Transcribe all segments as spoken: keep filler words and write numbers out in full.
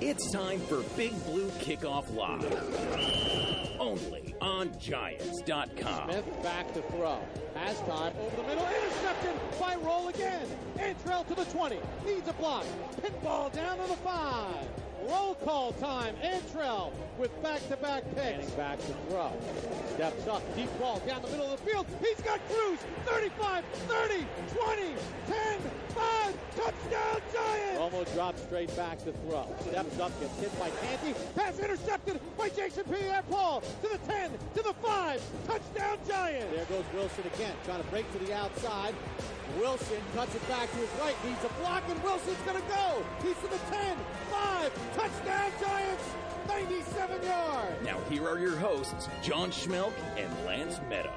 It's time for Big Blue Kickoff Live. Only on Giants dot com. Smith back to throw. Has time over the middle. Intercepted by Roll again. Antrell to the twenty. Needs a block. Pinball down to the five. Roll call time. Antrell with back-to-back picks. Back to throw. Steps up. Deep ball down the middle of the field. He's got Cruz. thirty-five, thirty, twenty, ten, five. Touchdown Giants! Romo drops straight back to throw. Steps up. Gets hit by Canty. Pass intercepted by Jason Pierre-Paul. To the ten. To the five. Touchdown Giants! There goes Wilson again. Trying to break to the outside. Wilson cuts it back to his right. Needs a block, and Wilson's going to go. He's to the ten, five, touchdown Giants, ninety-seven yards. Now here are your hosts, John Schmelk and Lance Meadow.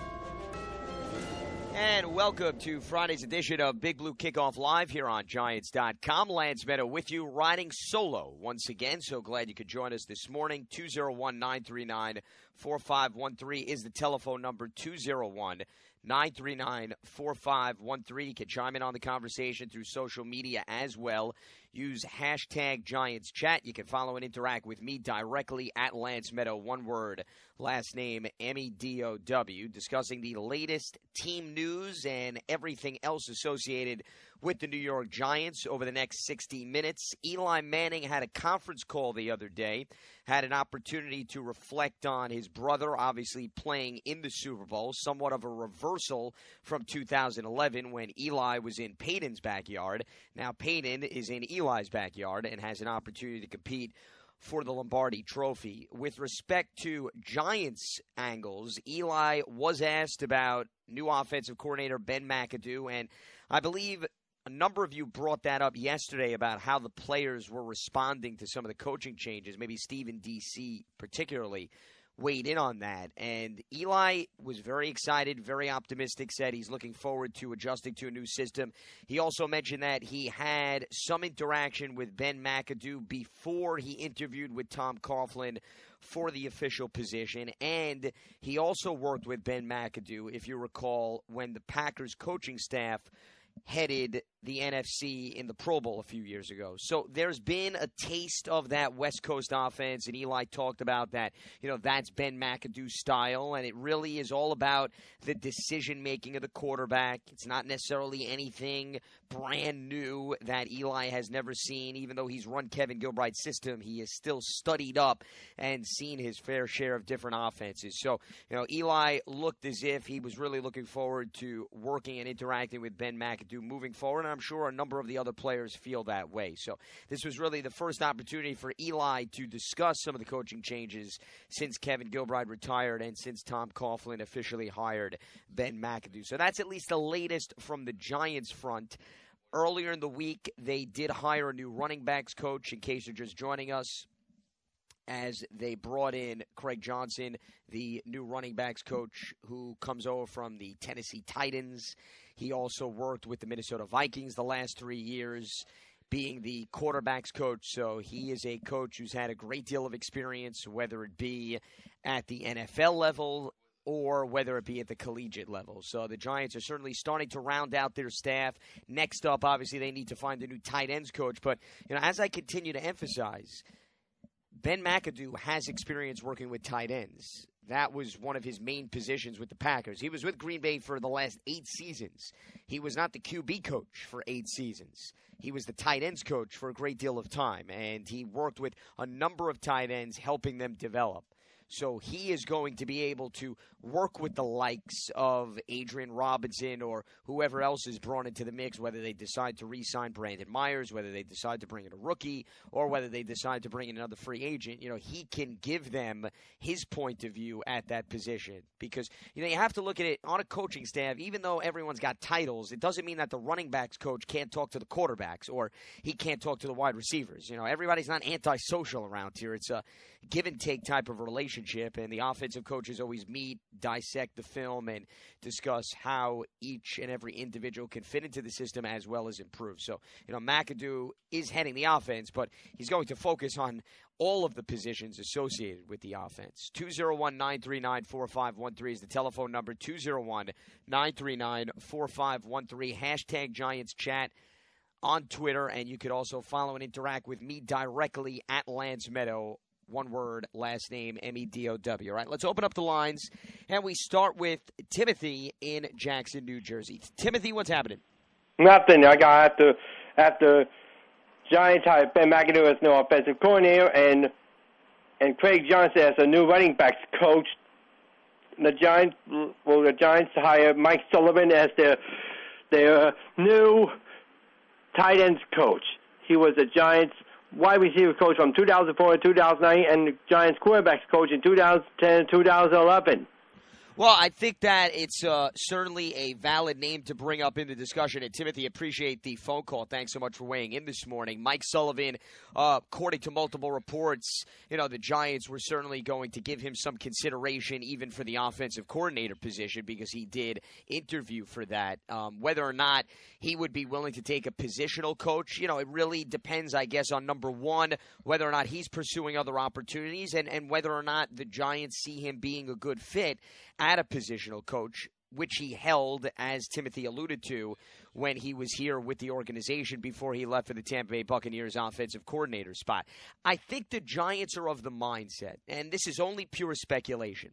And welcome to Friday's edition of Big Blue Kickoff Live here on Giants dot com. Lance Meadow with you, riding solo once again. So glad you could join us this morning. two oh one, nine three nine, four five one three is the telephone number, two oh one, nine three nine, four five one three. You can chime in on the conversation through social media as well. Use hashtag Giants Chat. You can follow and interact with me directly at Lance Meadow, one word, last name M E D O W, discussing the latest team news and everything else associated with the New York Giants over the next sixty minutes. Eli Manning had a conference call the other day, had an opportunity to reflect on his brother obviously playing in the Super Bowl, somewhat of a reversal from two thousand eleven when Eli was in Peyton's backyard. Now Peyton is in Eli's backyard and has an opportunity to compete for the Lombardi Trophy. With respect to Giants angles, Eli was asked about new offensive coordinator Ben McAdoo, and I believe a number of you brought that up yesterday about how the players were responding to some of the coaching changes. Maybe Stephen D C particularly weighed in on that. And Eli was very excited, very optimistic, said he's looking forward to adjusting to a new system. He also mentioned that he had some interaction with Ben McAdoo before he interviewed with Tom Coughlin for the official position. And he also worked with Ben McAdoo, if you recall, when the Packers coaching staff headed the N F C in the Pro Bowl a few years ago. So there's been a taste of that West Coast offense, and Eli talked about that. You know, that's Ben McAdoo's style, and it really is all about the decision-making of the quarterback. It's not necessarily anything brand new that Eli has never seen. Even though he's run Kevin Gilbride's system, he has still studied up and seen his fair share of different offenses. So, you know, Eli looked as if he was really looking forward to working and interacting with Ben McAdoo moving forward. I'm sure a number of the other players feel that way. So this was really the first opportunity for Eli to discuss some of the coaching changes since Kevin Gilbride retired and since Tom Coughlin officially hired Ben McAdoo. So that's at least the latest from the Giants front. Earlier in the week, they did hire a new running backs coach, in case you're just joining us, as they brought in Craig Johnson, the new running backs coach who comes over from the Tennessee Titans. He also worked with the Minnesota Vikings the last three years, being the quarterbacks coach. So he is a coach who's had a great deal of experience, whether it be at the N F L level or whether it be at the collegiate level. So the Giants are certainly starting to round out their staff. Next up, obviously, they need to find a new tight ends coach. But, you know, as I continue to emphasize, Ben McAdoo has experience working with tight ends. That was one of his main positions with the Packers. He was with Green Bay for the last eight seasons. He was not the Q B coach for eight seasons. He was the tight ends coach for a great deal of time, and he worked with a number of tight ends, helping them develop. So he is going to be able to work with the likes of Adrian Robinson or whoever else is brought into the mix, whether they decide to re-sign Brandon Myers, whether they decide to bring in a rookie, or whether they decide to bring in another free agent. You know, he can give them his point of view at that position. Because, you know, you have to look at it on a coaching staff. Even though everyone's got titles, it doesn't mean that the running backs coach can't talk to the quarterbacks or he can't talk to the wide receivers. You know, everybody's not antisocial around here. It's a give and take type of relationship, and the offensive coaches always meet, dissect the film, and discuss how each and every individual can fit into the system as well as improve. So, you know, McAdoo is heading the offense, but he's going to focus on all of the positions associated with the offense. two oh one, nine three nine, four five one three is the telephone number, two oh one, nine three nine, four five one three, hashtag Giants Chat. on Twitter, and you could also follow and interact with me directly at Lance Meadow. One word, last name, M E D O W. All right, let's open up the lines, and we start with Timothy in Jackson, New Jersey. Timothy, what's happening? Nothing. I got after after Giants hired Ben McAdoo as new offensive coordinator and and Craig Johnson as a new running backs coach. The Giants, well, the Giants hired Mike Sullivan as their their new tight ends coach. He was the Giants wide receiver coach from two thousand four to two thousand nine, and the Giants quarterbacks coach in two thousand ten and two thousand eleven. Well, I think that it's uh, certainly a valid name to bring up in the discussion. And, Timothy, appreciate the phone call. Thanks so much for weighing in this morning. Mike Sullivan, uh, according to multiple reports, you know, the Giants were certainly going to give him some consideration even for the offensive coordinator position because he did interview for that. Um, whether or not he would be willing to take a positional coach, you know, it really depends, I guess, on, number one, whether or not he's pursuing other opportunities and, and whether or not the Giants see him being a good fit at a positional coach, which he held, as Timothy alluded to, when he was here with the organization before he left for the Tampa Bay Buccaneers offensive coordinator spot. I think the Giants are of the mindset, and this is only pure speculation,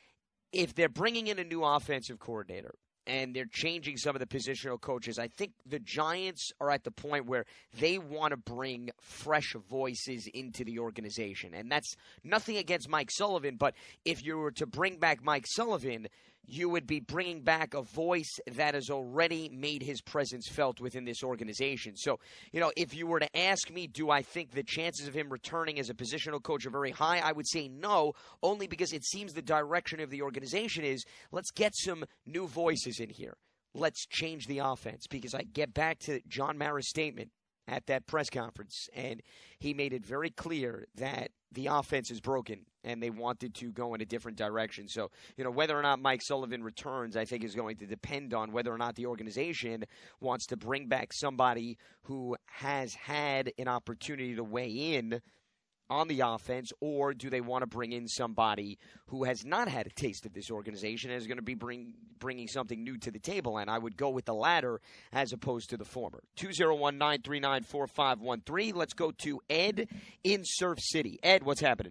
if they're bringing in a new offensive coordinator and they're changing some of the positional coaches, I think the Giants are at the point where they want to bring fresh voices into the organization. And that's nothing against Mike Sullivan, but if you were to bring back Mike Sullivan, you would be bringing back a voice that has already made his presence felt within this organization. So, you know, if you were to ask me, do I think the chances of him returning as a positional coach are very high, I would say no, only because it seems the direction of the organization is let's get some new voices in here. Let's change the offense, because I get back to John Mara's statement at that press conference, and he made it very clear that the offense is broken and they wanted to go in a different direction. So, you know, whether or not Mike Sullivan returns, I think is going to depend on whether or not the organization wants to bring back somebody who has had an opportunity to weigh in on the offense, or do they want to bring in somebody who has not had a taste of this organization and is going to be bring, bringing something new to the table? And I would go with the latter as opposed to the former. two oh one, nine three nine, four five one three. Let's go to Ed in Surf City. Ed, what's happening?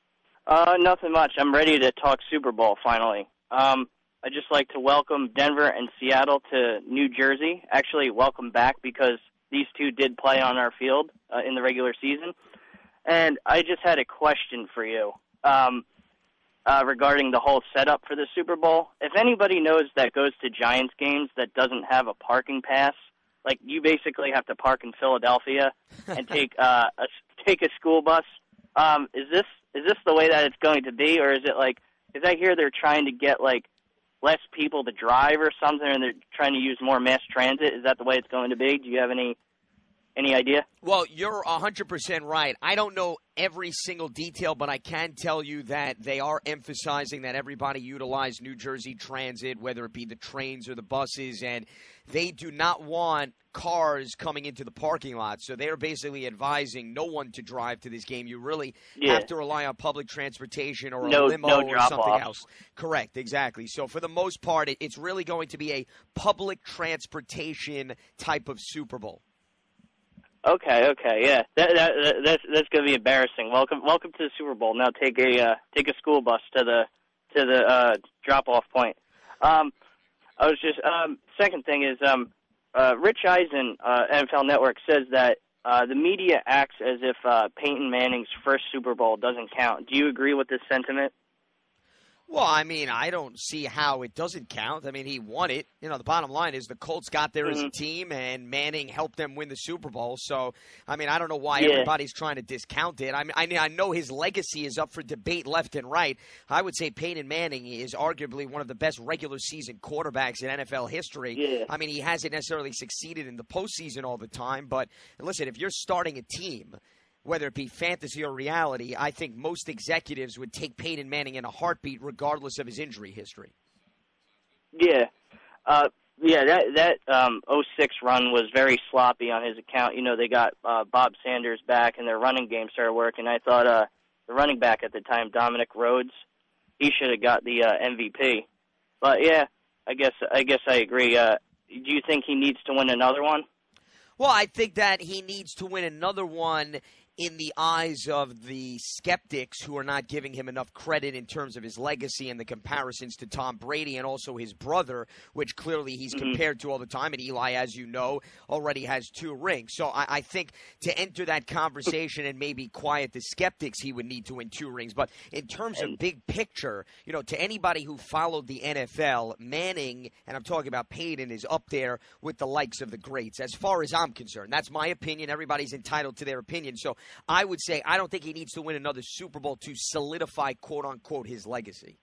Uh, nothing much. I'm ready to talk Super Bowl finally. Um, I'd just like to welcome Denver and Seattle to New Jersey. Actually, welcome back, because these two did play on our field uh, in the regular season. And I just had a question for you um, uh, regarding the whole setup for the Super Bowl. If anybody knows that goes to Giants games that doesn't have a parking pass, like you basically have to park in Philadelphia and take uh, a take a school bus. Um, is this is this the way that it's going to be, or is it like? Because I hear they're trying to get like less people to drive or something, and they're trying to use more mass transit. Is that the way it's going to be? Do you have any? Any idea? Well, you're one hundred percent right. I don't know every single detail, but I can tell you that they are emphasizing that everybody utilize New Jersey Transit, whether it be the trains or the buses, and they do not want cars coming into the parking lot. So they're basically advising no one to drive to this game. You really yeah. have to rely on public transportation or no, a limo no or something off. else. Correct, exactly. So for the most part, it, it's really going to be a public transportation type of Super Bowl. Okay, okay, yeah, that, that, that's that's gonna be embarrassing. Welcome, welcome to the Super Bowl. Now take a uh, take a school bus to the to the uh, drop off point. Um, I was just um, second thing is um, uh, Rich Eisen, uh, N F L Network, says that uh, the media acts as if uh, Peyton Manning's first Super Bowl doesn't count. Do you agree with this sentiment? Well, I mean, I don't see how it doesn't count. I mean, he won it. You know, the bottom line is the Colts got there mm-hmm. as a team, and Manning helped them win the Super Bowl. So, I mean, I don't know why yeah. everybody's trying to discount it. I mean, I, I know his legacy is up for debate left and right. I would say Peyton Manning is arguably one of the best regular season quarterbacks in N F L history. Yeah. I mean, he hasn't necessarily succeeded in the postseason all the time, but listen, if you're starting a team, whether it be fantasy or reality, I think most executives would take Peyton Manning in a heartbeat regardless of his injury history. Yeah. Uh, yeah, that that um, oh six run was very sloppy on his account. You know, they got uh, Bob Sanders back and their running game started working. I thought uh, the running back at the time, Dominic Rhodes, he should have got the uh, M V P. But, yeah, I guess I guess I agree. Uh, do you think he needs to win another one? Well, I think that he needs to win another one in the eyes of the skeptics who are not giving him enough credit in terms of his legacy and the comparisons to Tom Brady and also his brother, which clearly he's mm-hmm. compared to all the time. And Eli, as you know, already has two rings. So I, I think to enter that conversation and maybe quiet the skeptics, he would need to win two rings. But in terms of big picture, you know, to anybody who followed the N F L, Manning, and I'm talking about Peyton, is up there with the likes of the greats, as far as I'm concerned. That's my opinion. Everybody's entitled to their opinion. So I would say I don't think he needs to win another Super Bowl to solidify, quote-unquote, his legacy.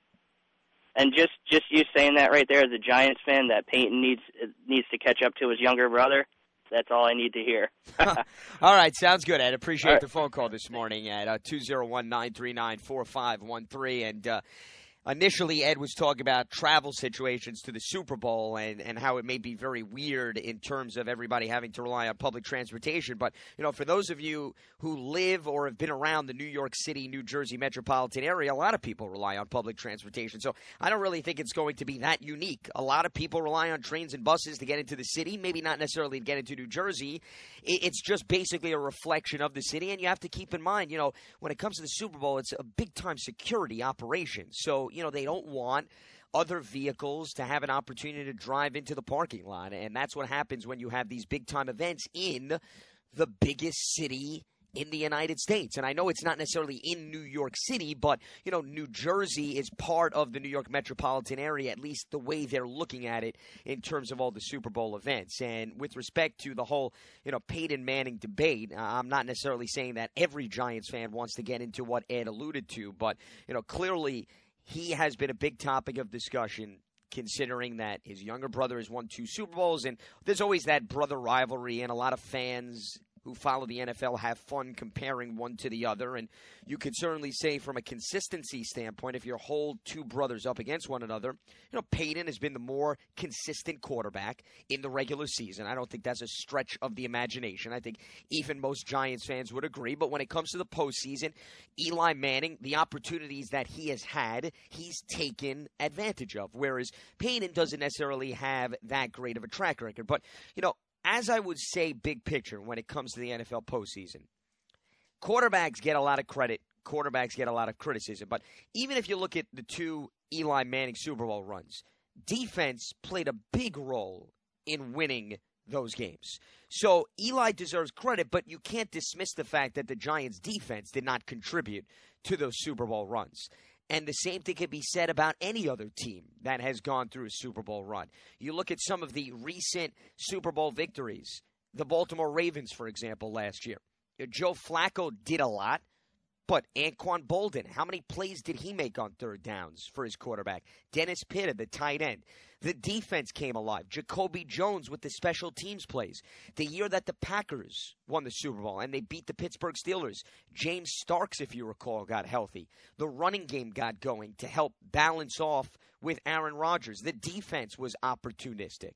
And just, just you saying that right there as a Giants fan, that Peyton needs needs to catch up to his younger brother, that's all I need to hear. All right, sounds good, Ed. Appreciate right. the phone call this morning at uh, two oh one, nine three nine, four five one three. And uh, initially, Ed was talking about travel situations to the Super Bowl and, and how it may be very weird in terms of everybody having to rely on public transportation. But, you know, for those of you who live or have been around the New York City, New Jersey metropolitan area, a lot of people rely on public transportation. So I don't really think it's going to be that unique. A lot of people rely on trains and buses to get into the city, maybe not necessarily to get into New Jersey. It's just basically a reflection of the city. And you have to keep in mind, you know, when it comes to the Super Bowl, it's a big-time security operation. So, you know, they don't want other vehicles to have an opportunity to drive into the parking lot. And that's what happens when you have these big-time events in the biggest city in the United States. And I know it's not necessarily in New York City, but, you know, New Jersey is part of the New York metropolitan area, at least the way they're looking at it in terms of all the Super Bowl events. And with respect to the whole, you know, Peyton Manning debate, I'm not necessarily saying that every Giants fan wants to get into what Ed alluded to, but, you know, clearly he has been a big topic of discussion, considering that his younger brother has won two Super Bowls, and there's always that brother rivalry, and a lot of fans who follow the N F L have fun comparing one to the other. And you could certainly say from a consistency standpoint, if you hold two brothers up against one another, you know, Peyton has been the more consistent quarterback in the regular season. I don't think that's a stretch of the imagination. I think even most Giants fans would agree. But when it comes to the postseason, Eli Manning, the opportunities that he has had, he's taken advantage of, whereas Peyton doesn't necessarily have that great of a track record. But, you know, as I would say, big picture, when it comes to the N F L postseason, quarterbacks get a lot of credit. Quarterbacks get a lot of criticism. But even if you look at the two Eli Manning Super Bowl runs, defense played a big role in winning those games. So Eli deserves credit, but you can't dismiss the fact that the Giants' defense did not contribute to those Super Bowl runs. And the same thing can be said about any other team that has gone through a Super Bowl run. You look at some of the recent Super Bowl victories, the Baltimore Ravens, for example, last year. Joe Flacco did a lot, but Anquan Boldin, how many plays did he make on third downs for his quarterback? Dennis Pitta, the tight end. The defense came alive. Jacoby Jones with the special teams plays. The year that the Packers won the Super Bowl and they beat the Pittsburgh Steelers, James Starks, if you recall, got healthy. The running game got going to help balance off with Aaron Rodgers. The defense was opportunistic.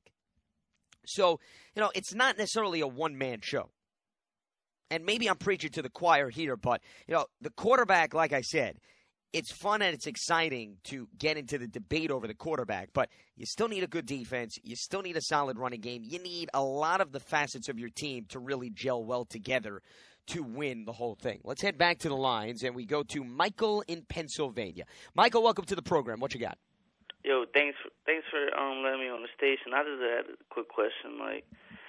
So, you know, it's not necessarily a one-man show. And maybe I'm preaching to the choir here, but, you know, the quarterback, like I said, it's fun and it's exciting to get into the debate over the quarterback, but you still need a good defense. You still need a solid running game. You need a lot of the facets of your team to really gel well together to win the whole thing. Let's head back to the lines, and we go to Michael in Pennsylvania. Michael, welcome to the program. What you got? Yo, thanks for, thanks for um, letting me on the station. I just had a quick question, Mike.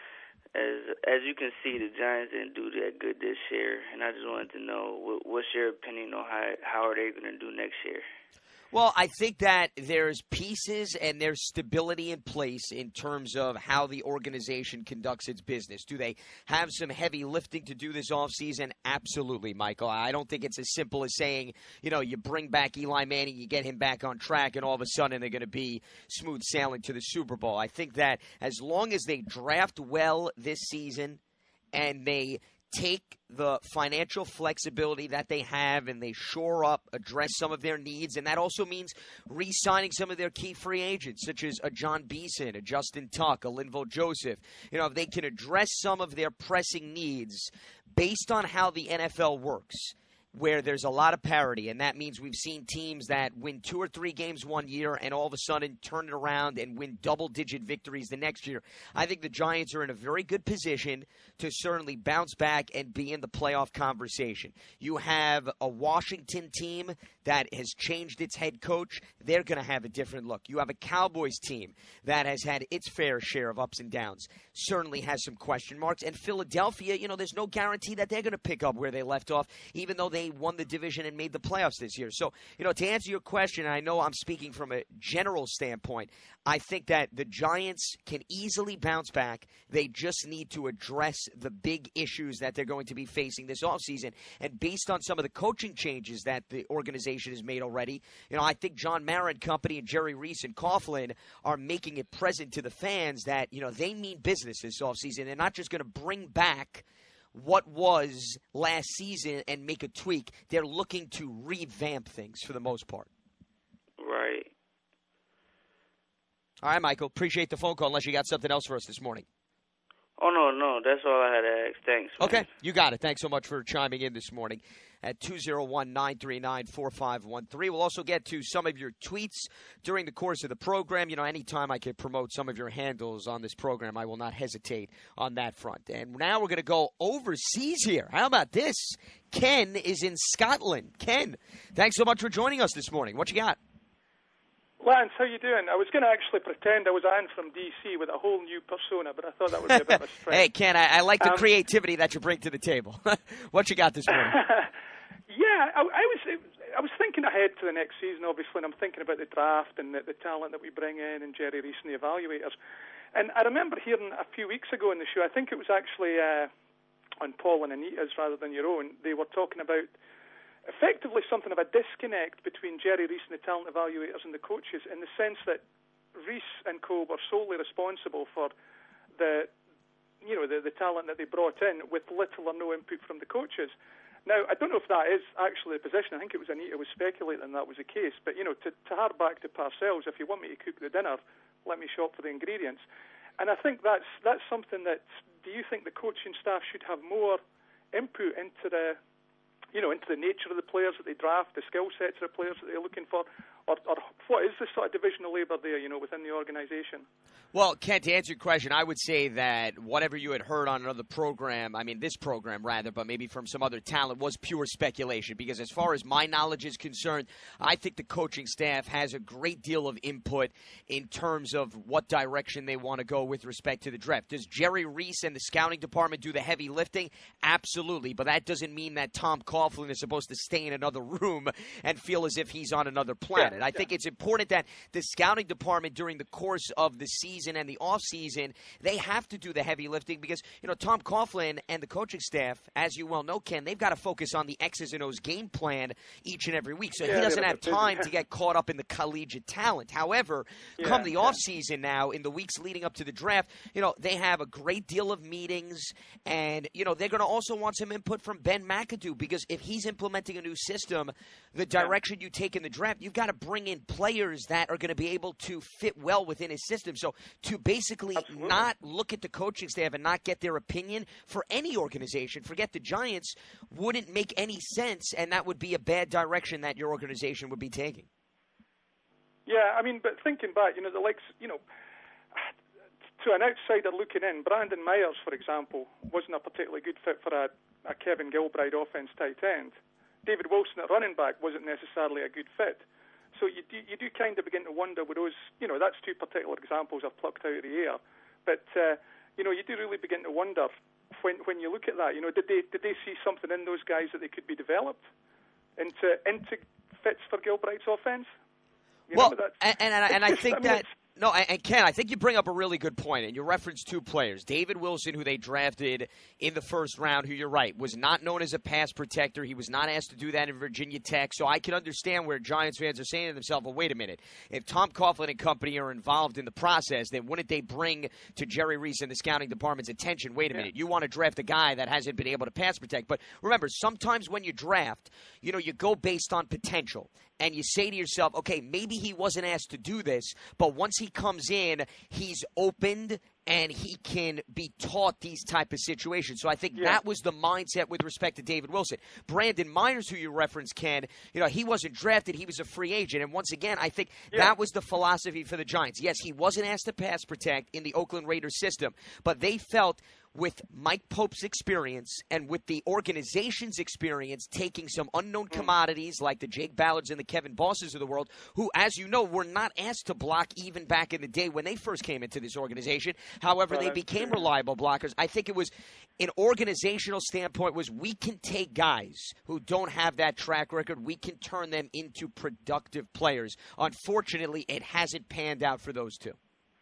As as you can see, the Giants didn't do that good this year, and I just wanted to know what, what's your opinion on how how are they going to do next year? Well, I think that there's pieces and there's stability in place in terms of how the organization conducts its business. Do they have some heavy lifting to do this offseason? Absolutely, Michael. I don't think it's as simple as saying, you know, you bring back Eli Manning, you get him back on track, and all of a sudden they're going to be smooth sailing to the Super Bowl. I think that as long as they draft well this season and they take the financial flexibility that they have and they shore up, address some of their needs, and that also means re-signing some of their key free agents, such as a John Beeson, a Justin Tuck, a Linval Joseph. You know, if they can address some of their pressing needs based on how the N F L works, where there's a lot of parity, and that means we've seen teams that win two or three games one year and all of a sudden turn it around and win double-digit victories the next year. I think the Giants are in a very good position to certainly bounce back and be in the playoff conversation. You have a Washington team that has changed its head coach. They're going to have a different look. You have a Cowboys team that has had its fair share of ups and downs, certainly has some question marks. And Philadelphia, you know, there's no guarantee that they're going to pick up where they left off, even though they won the division and made the playoffs this year. So, you know, to answer your question, I know I'm speaking from a general standpoint, I think that the Giants can easily bounce back. They just need to address the big issues that they're going to be facing this offseason. And based on some of the coaching changes that the organization has made already, you know, I think John Mara and company and Jerry Reese and Coughlin are making it present to the fans that, you know, they mean business this offseason. They're not just going to bring back what was last season and make a tweak. They're looking to revamp things for the most part. Right. All right, Michael. Appreciate the phone call unless you got something else for us this morning. Oh, no, no. That's all I had to ask. Thanks. Man. Okay. You got it. Thanks so much for chiming in this morning at two oh one, nine three nine, four five one three. We'll also get to some of your tweets during the course of the program. You know, anytime I can promote some of your handles on this program, I will not hesitate on that front. And now we're going to go overseas here. How about this? Ken is in Scotland. Ken, thanks so much for joining us this morning. What you got? Lance, how you doing? I was going to actually pretend I was Ann from D C with a whole new persona, but I thought that would be a bit of a stretch. Hey, Ken, I, I like the um, creativity that you bring to the table. What you got this morning? yeah, I, I was I was thinking ahead to the next season, obviously, and I'm thinking about the draft and the, the talent that we bring in and Jerry Reese and the evaluators. And I remember hearing a few weeks ago in the show, I think it was actually uh, on Paul and Anita's rather than your own, they were talking about effectively something of a disconnect between Jerry Reese and the talent evaluators and the coaches, in the sense that Reese and co were solely responsible for the, you know, the, the talent that they brought in with little or no input from the coaches. Now, I don't know if that is actually the position. I think it was Anita was speculating that was the case. But, you know, to, to hark back to Parcells, if you want me to cook the dinner, let me shop for the ingredients. And I think that's that's something that, do you think the coaching staff should have more input into the, you know, into the nature of the players that they draft, the skill sets of the players that they're looking for, or, or what is the sort of division of labour there, you know, within the organisation? Well, Ken, to answer your question, I would say that whatever you had heard on another program, I mean this program rather, but maybe from some other talent, was pure speculation. Because as far as my knowledge is concerned, I think the coaching staff has a great deal of input in terms of what direction they want to go with respect to the draft. Does Jerry Reese and the scouting department do the heavy lifting? Absolutely, but that doesn't mean that Tom Coughlin is supposed to stay in another room and feel as if he's on another planet. Yeah, I think yeah. It's important that the scouting department during the course of the season and the offseason, they have to do the heavy lifting because, you know, Tom Coughlin and the coaching staff, as you well know, Ken, they've got to focus on the X's and O's game plan each and every week. So yeah, he doesn't have time to get caught up in the collegiate talent. However, yeah, come the yeah. offseason now, in the weeks leading up to the draft, you know, they have a great deal of meetings, and, you know, they're going to also want some input from Ben McAdoo, because if he's implementing a new system, the direction yeah. you take in the draft, you've got to bring in players that are going to be able to fit well within his system. So to basically Absolutely. not look at the coaching staff and not get their opinion for any organization, forget the Giants, wouldn't make any sense, and that would be a bad direction that your organization would be taking. Yeah, I mean, but thinking back, you know, the likes, you know, to an outsider looking in, Brandon Myers, for example, wasn't a particularly good fit for a, a Kevin Gilbride offense tight end. David Wilson at running back wasn't necessarily a good fit. So you do, you do kind of begin to wonder with those, you know, that's two particular examples I've plucked out of the air. But, uh, you know, you do really begin to wonder when when you look at that, you know, did they did they see something in those guys that they could be developed into into fits for Gilbride's offense? You well, know, and, and, and I think I mean, that... No, and Ken, I think you bring up a really good point, and you referenced two players. David Wilson, who they drafted in the first round, who you're right, was not known as a pass protector. He was not asked to do that in Virginia Tech, so I can understand where Giants fans are saying to themselves, well, wait a minute. If Tom Coughlin and company are involved in the process, then wouldn't they bring to Jerry Reese and the scouting department's attention, wait a yeah. minute, you want to draft a guy that hasn't been able to pass protect. But remember, sometimes when you draft, you know, you go based on potential. And you say to yourself, okay, maybe he wasn't asked to do this, but once he he comes in, he's opened and he can be taught these type of situations. So I think yeah. that was the mindset with respect to David Wilson. Brandon Myers, who you referenced, Ken, you know, he wasn't drafted. He was a free agent. And once again, I think yeah. that was the philosophy for the Giants. Yes, he wasn't asked to pass protect in the Oakland Raiders system, but they felt with Mike Pope's experience and with the organization's experience taking some unknown commodities like the Jake Ballards and the Kevin Bosses of the world, who, as you know, were not asked to block even back in the day when they first came into this organization. However, they became reliable blockers. I think it was an organizational standpoint was we can take guys who don't have that track record, we can turn them into productive players. Unfortunately, it hasn't panned out for those two.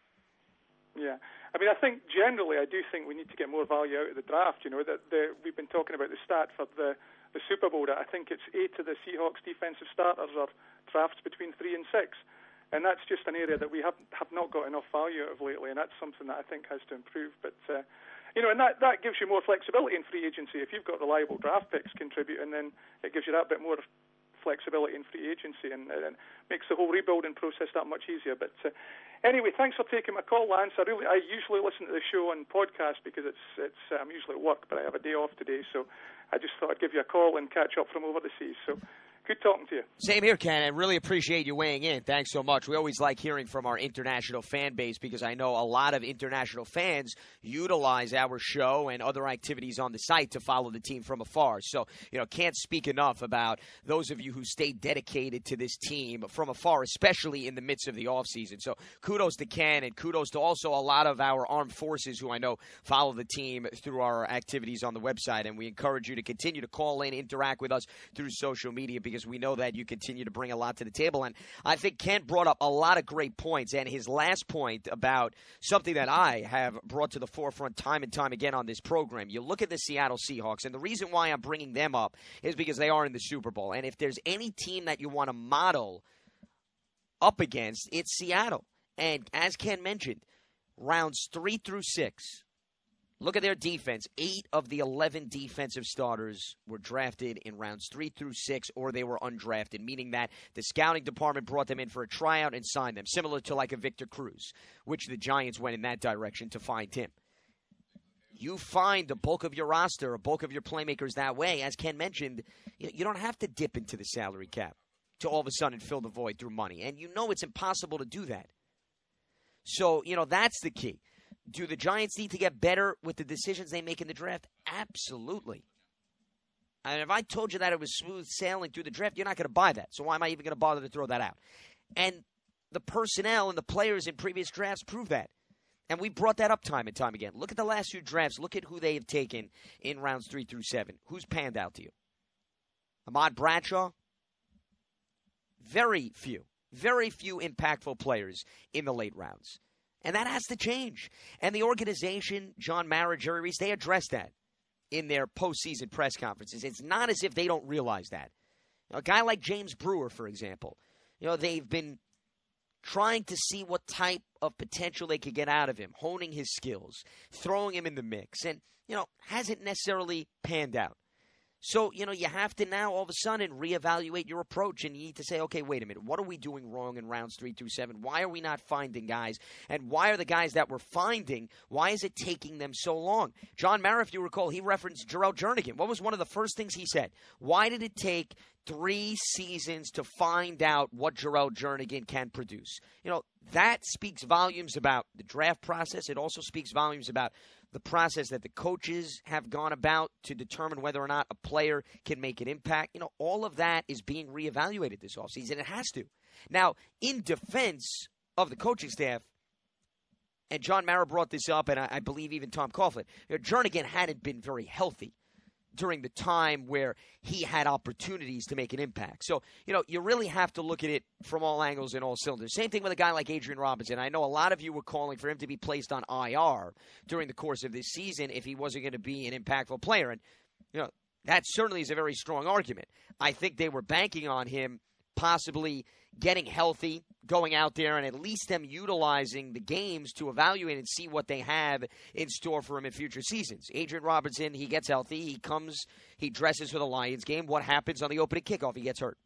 Yeah. I mean, I think generally, I do think we need to get more value out of the draft. You know, that the, we've been talking about the stat for the, the Super Bowl. That I think it's eight of the Seahawks defensive starters are drafts between three and six, and that's just an area that we have have not got enough value out of lately, and that's something that I think has to improve. But uh, you know, and that that gives you more flexibility in free agency if you've got reliable draft picks contributing. Then it gives you that bit more flexibility in free agency, and, and makes the whole rebuilding process that much easier. But uh, anyway, thanks for taking my call, Lance. I really, I usually listen to the show on podcast because it's, it's, uh, I'm usually at work, but I have a day off today, so I just thought I'd give you a call and catch up from over the seas. So good talking to you. Same here, Ken. I really appreciate you weighing in. Thanks so much. We always like hearing from our international fan base because I know a lot of international fans utilize our show and other activities on the site to follow the team from afar. So, you know, can't speak enough about those of you who stay dedicated to this team from afar, especially in the midst of the offseason. So kudos to Ken, and kudos to also a lot of our armed forces who I know follow the team through our activities on the website. And we encourage you to continue to call in, interact with us through social media, because because we know that you continue to bring a lot to the table. And I think Kent brought up a lot of great points. And his last point about something that I have brought to the forefront time and time again on this program. You look at the Seattle Seahawks, and the reason why I'm bringing them up is because they are in the Super Bowl. And if there's any team that you want to model up against, it's Seattle. And as Ken mentioned, rounds three through six, look at their defense. Eight of the eleven defensive starters were drafted in rounds three through six, or they were undrafted, meaning that the scouting department brought them in for a tryout and signed them, similar to like a Victor Cruz, which the Giants went in that direction to find him. You find the bulk of your roster, a bulk of your playmakers that way. As Ken mentioned, you don't have to dip into the salary cap to all of a sudden fill the void through money. And you know it's impossible to do that. So, you know, that's the key. Do the Giants need to get better with the decisions they make in the draft? Absolutely. And if I told you that it was smooth sailing through the draft, you're not going to buy that. So why am I even going to bother to throw that out? And the personnel and the players in previous drafts prove that. And we brought that up time and time again. Look at the last few drafts. Look at who they have taken in rounds three through seven. Who's panned out to you? Ahmad Bradshaw? Very few. Very few impactful players in the late rounds. And that has to change. And the organization, John Mara, Jerry Reese, they addressed that in their postseason press conferences. It's not as if they don't realize that. You know, a guy like James Brewer, for example, you know, they've been trying to see what type of potential they could get out of him, honing his skills, throwing him in the mix, and, you know, hasn't necessarily panned out. So, you know, you have to now all of a sudden reevaluate your approach, and you need to say, okay, wait a minute, what are we doing wrong in rounds three through seven? Why are we not finding guys? And why are the guys that we're finding, why is it taking them so long? John Mara, if you recall, he referenced Jarrell Jernigan. What was one of the first things he said? Why did it take three seasons to find out what Jarrell Jernigan can produce? You know, that speaks volumes about the draft process. It also speaks volumes about the process that the coaches have gone about to determine whether or not a player can make an impact. You know, all of that is being reevaluated this offseason. It has to. Now, in defense of the coaching staff, and John Mara brought this up, and I, I believe even Tom Coughlin, you know, Jernigan hadn't been very healthy during the time where he had opportunities to make an impact. So, you know, you really have to look at it from all angles and all cylinders. Same thing with a guy like Adrian Robinson. I know a lot of you were calling for him to be placed on I R during the course of this season if he wasn't going to be an impactful player. And, you know, that certainly is a very strong argument. I think they were banking on him possibly getting healthy, going out there, and at least them utilizing the games to evaluate and see what they have in store for him in future seasons. Adrian Robinson, he gets healthy, he comes, he dresses for the Lions game. What happens on the opening kickoff? He gets hurt.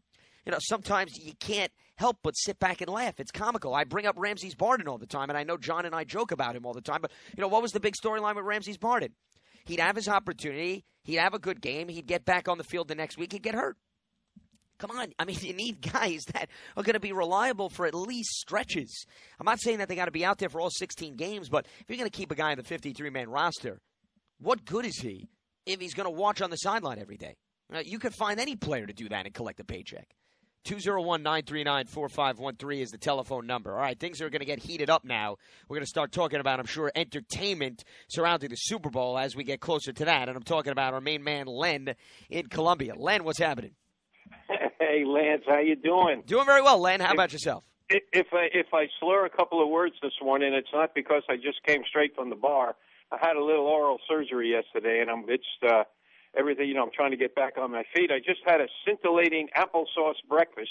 you know, sometimes you can't help but sit back and laugh. It's comical. I bring up Ramses Barden all the time, and I know John and I joke about him all the time. But, you know, what was the big storyline with Ramses Barden? He'd have his opportunity. He'd have a good game. He'd get back on the field the next week. He'd get hurt. Come on. I mean, you need guys that are going to be reliable for at least stretches. I'm not saying that they got to be out there for all sixteen games, but if you're going to keep a guy on the fifty-three man roster, what good is he if he's going to watch on the sideline every day? Now, you could find any player to do that and collect a paycheck. two oh one, nine three nine, four five one three is the telephone number. All right, things are going to get heated up now. We're going to start talking about, I'm sure, entertainment surrounding the Super Bowl as we get closer to that. And I'm talking about our main man, Len, in Columbia. Len, what's happening? Hey, Lance, how you doing? Doing very well, Len. How about yourself? If I, if I slur a couple of words this morning, it's not because I just came straight from the bar. I had a little oral surgery yesterday, and I'm it's uh, everything. You know, I'm trying to get back on my feet. I just had a scintillating applesauce breakfast,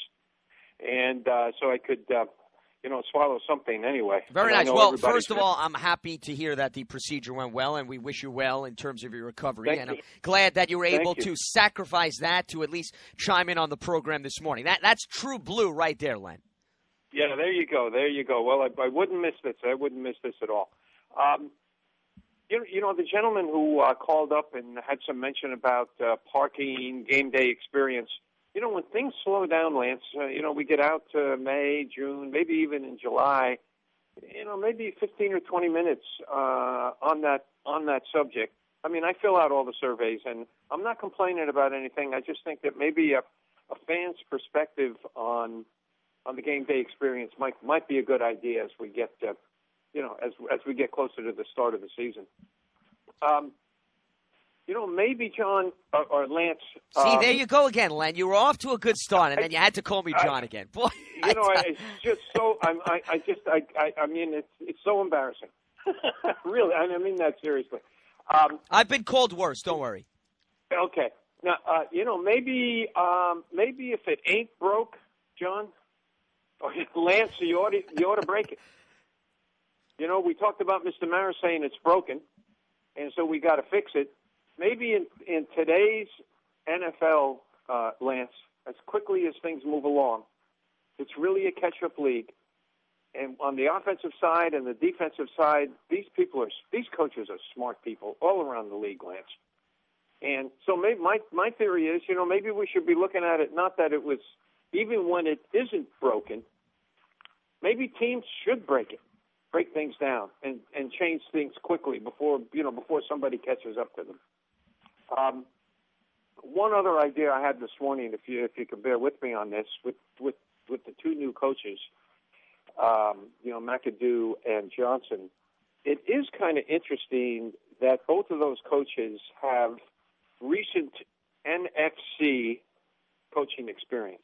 and uh, so I could, uh, you know, swallow something anyway. Very nice. Well, first of all, I'm happy to hear that the procedure went well, and we wish you well in terms of your recovery. Thank and you. I'm glad that you were able Thank you. to sacrifice that to at least chime in on the program this morning. That That's true blue right there, Len. Yeah, there you go. There you go. Well, I, I wouldn't miss this. I wouldn't miss this at all. Um, you, you know, the gentleman who uh, called up and had some mention about uh, parking, game day experience, you know, when things slow down, Lance, uh, you know, we get out to May, June, maybe even in July, you know, maybe fifteen or twenty minutes uh, on that on that subject. I mean, I fill out all the surveys, and I'm not complaining about anything. I just think that maybe a, a fan's perspective on on the game day experience might might be a good idea as we get, uh, you know, as as we get closer to the start of the season. Um, you know, maybe John or, or Lance. See, um, there you go again, Len. You were off to a good start, and then you had to call me John I, again. Boy, you know, I, it's just so. I'm, I I just I, I I mean, it's it's so embarrassing. Really, I mean that seriously. Um, I've been called worse. Don't worry. Okay. Now, uh, you know, maybe um, maybe if it ain't broke, John, or Lance, you ought to, you ought to break it. You know, we talked about Mister Maris saying it's broken, and so we got to fix it. Maybe in, in today's N F L, uh, Lance, as quickly as things move along, it's really a catch-up league. And on the offensive side and the defensive side, these people are these coaches are smart people all around the league, Lance. And so maybe my my theory is, you know, maybe we should be looking at it not that it was even when it isn't broken. Maybe teams should break it, break things down, and, and change things quickly before you know before somebody catches up to them. Um, one other idea I had this morning, if you if you could bear with me on this, with with, with the two new coaches, um, you know, McAdoo and Johnson, it is kind of interesting that both of those coaches have recent N F C coaching experience.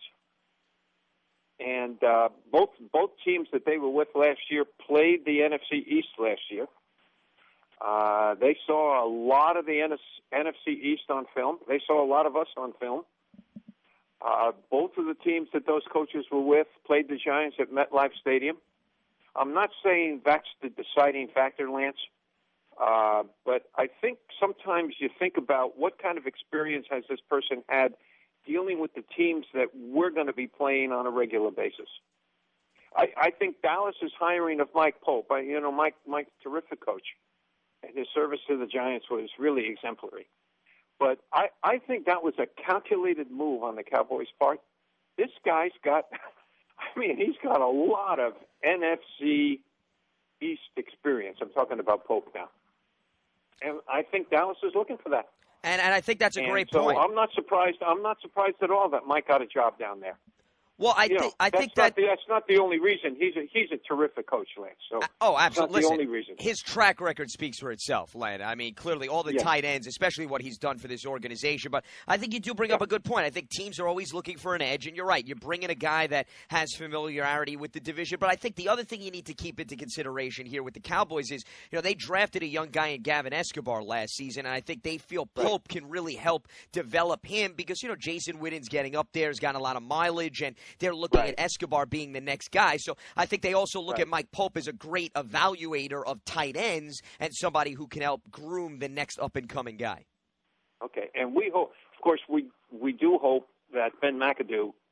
And uh, both both teams that they were with last year played the N F C East last year. Uh, they saw a lot of the N F C East on film. They saw a lot of us on film. Uh, both of the teams that those coaches were with played the Giants at MetLife Stadium. I'm not saying that's the deciding factor, Lance, uh, but I think sometimes you think about what kind of experience has this person had dealing with the teams that we're going to be playing on a regular basis. I, I think Dallas's hiring of Mike Pope, I, you know, Mike, Mike's a terrific coach, and his service to the Giants was really exemplary. But I, I think that was a calculated move on the Cowboys' part. This guy's got, I mean, he's got a lot of N F C East experience. I'm talking about Pope now. And I think Dallas is looking for that. And and I think that's a and great so point. I'm not surprised. I'm not surprised at all that Mike got a job down there. Well, I, you th- know, I that's think not that the, that's not the only reason. He's a he's a terrific coach, Lance. So oh, absolutely. That's not the Listen, only reason. His track record speaks for itself, Len. I mean, clearly all the Yeah. tight ends, especially what he's done for this organization. But I think you do bring up a good point. I think teams are always looking for an edge, and you're right. You bring in a guy that has familiarity with the division. But I think the other thing you need to keep into consideration here with the Cowboys is, you know, they drafted a young guy in Gavin Escobar last season, and I think they feel Pope can really help develop him because, you know, Jason Witten's getting up there, has got a lot of mileage, and they're looking Right. at Escobar being the next guy. So I think they also look Right. at Mike Pope as a great evaluator of tight ends and somebody who can help groom the next up-and-coming guy. Okay, and we hope, of course, we we do hope that Ben McAdoo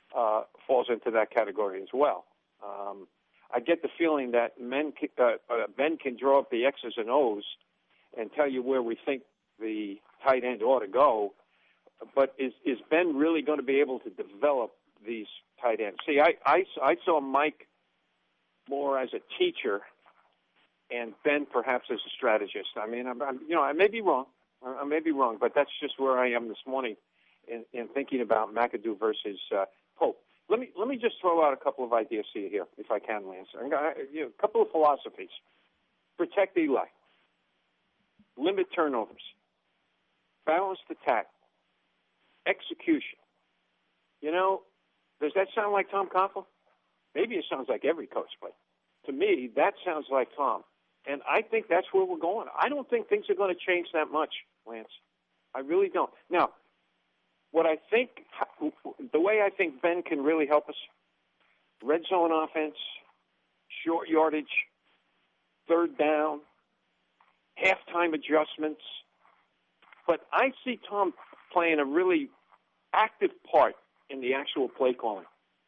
uh, falls into that category as well. Um, I get the feeling that men, uh, uh, Ben can draw up the X's and O's and tell you where we think the tight end ought to go, but is, is Ben really going to be able to develop these tight ends? See, I, I, I saw Mike more as a teacher and Ben perhaps as a strategist. I mean, I'm, I'm, you know, I may be wrong. I may be wrong, but that's just where I am this morning in, in thinking about McAdoo versus uh, Pope. Let me let me just throw out a couple of ideas to you here, if I can, Lance. I, you know, a couple of philosophies. Protect Eli. Limit turnovers. Balanced attack. Execution. You know, does that sound like Tom Coughlin? Maybe it sounds like every coach, but to me, that sounds like Tom. And I think that's where we're going. I don't think things are going to change that much, Lance. I really don't. Now, what I think, the way I think Ben can really help us, red zone offense, short yardage, third down, halftime adjustments. But I see Tom playing a really active part in the actual play calling.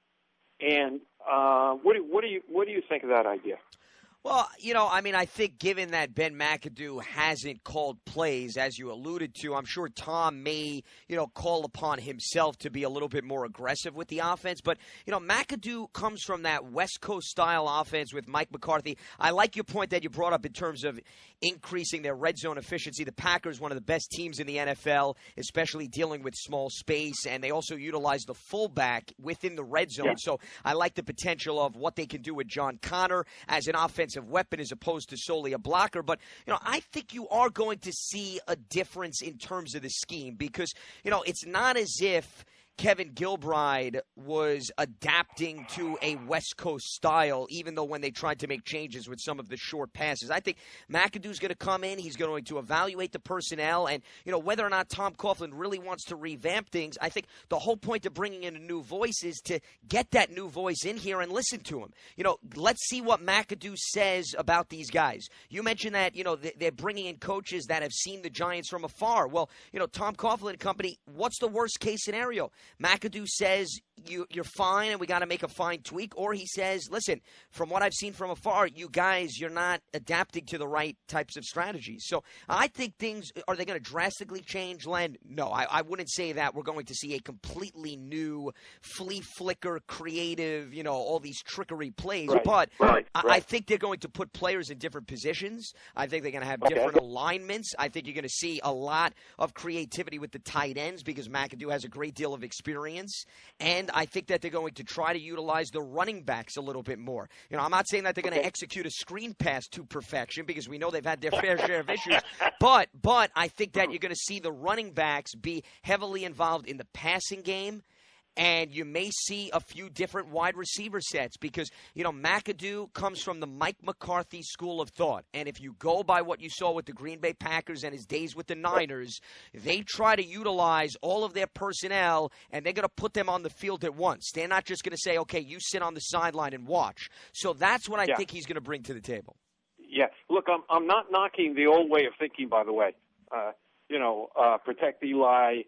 And uh, what do what do you what do you think of that idea? Well, you know, I mean, I think given that Ben McAdoo hasn't called plays, as you alluded to, I'm sure Tom may, you know, call upon himself to be a little bit more aggressive with the offense. But, you know, McAdoo comes from that West Coast-style offense with Mike McCarthy. I like your point that you brought up in terms of increasing their red zone efficiency. The Packers, one of the best teams in the N F L, especially dealing with small space, and they also utilize the fullback within the red zone. Yeah. So I like the potential of what they can do with John Connor as an offensive weapon as opposed to solely a blocker. But, you know, I think you are going to see a difference in terms of the scheme because, you know, it's not as if Kevin Gilbride was adapting to a West Coast style, even though when they tried to make changes with some of the short passes. I think McAdoo's going to come in. He's going to evaluate the personnel. And, you know, whether or not Tom Coughlin really wants to revamp things, I think the whole point of bringing in a new voice is to get that new voice in here and listen to him. You know, let's see what McAdoo says about these guys. You mentioned that, you know, they're bringing in coaches that have seen the Giants from afar. Well, you know, Tom Coughlin and company, what's the worst case scenario? McAdoo says you, you're fine and we got to make a fine tweak, or he says, listen, from what I've seen from afar, you guys, you're not adapting to the right types of strategies. So I think things, are they going to drastically change, Len? No, I, I wouldn't say that. We're going to see a completely new flea flicker, creative, you know, all these trickery plays. Right, but right, I, right. I think they're going to put players in different positions. I think they're going to have Okay. different alignments. I think you're going to see a lot of creativity with the tight ends because McAdoo has a great deal of experience. And I think that they're going to try to utilize the running backs a little bit more. You know, I'm not saying that they're going to Okay. execute a screen pass to perfection because we know they've had their fair share of issues. But but I think that you're going to see the running backs be heavily involved in the passing game. And you may see a few different wide receiver sets because, you know, McAdoo comes from the Mike McCarthy school of thought. And if you go by what you saw with the Green Bay Packers and his days with the Niners, they try to utilize all of their personnel and they're going to put them on the field at once. They're not just going to say, okay, you sit on the sideline and watch. So that's what I Yeah. think he's going to bring to the table. Yeah. Look, I'm I'm not knocking the old way of thinking, by the way. Uh, you know, uh, protect Eli.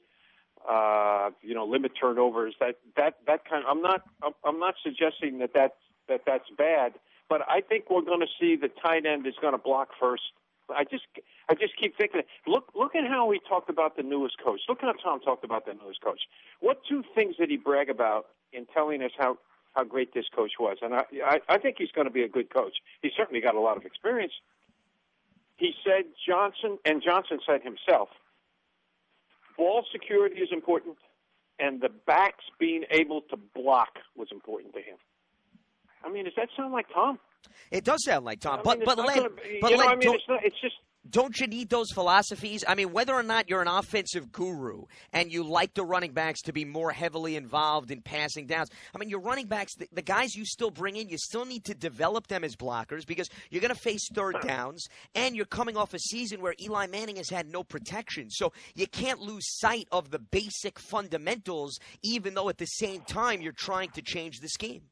Uh, you know, limit turnovers. That that that kind. I'm not. I'm, I'm not suggesting that that's that that's bad. But I think we're going to see the tight end is going to block first. I just I just keep thinking. Look look at how he talked about the newest coach. Look at how Tom talked about the newest coach. What two things did he brag about in telling us how how great this coach was? And I I, I think he's going to be a good coach. He's certainly got a lot of experience. He said Johnson, and Johnson said himself, ball security is important, and the backs being able to block was important to him. I mean, does that sound like Tom? It does sound like Tom. I but mean, but it's not Len, gonna be- but you know, Len, I mean, don't- it's not. It's just. Don't you need those philosophies? I mean, whether or not you're an offensive guru and you like the running backs to be more heavily involved in passing downs, I mean, your running backs, the, the guys you still bring in, you still need to develop them as blockers because you're going to face third downs and you're coming off a season where Eli Manning has had no protection. So you can't lose sight of the basic fundamentals, even though at the same time you're trying to change the scheme.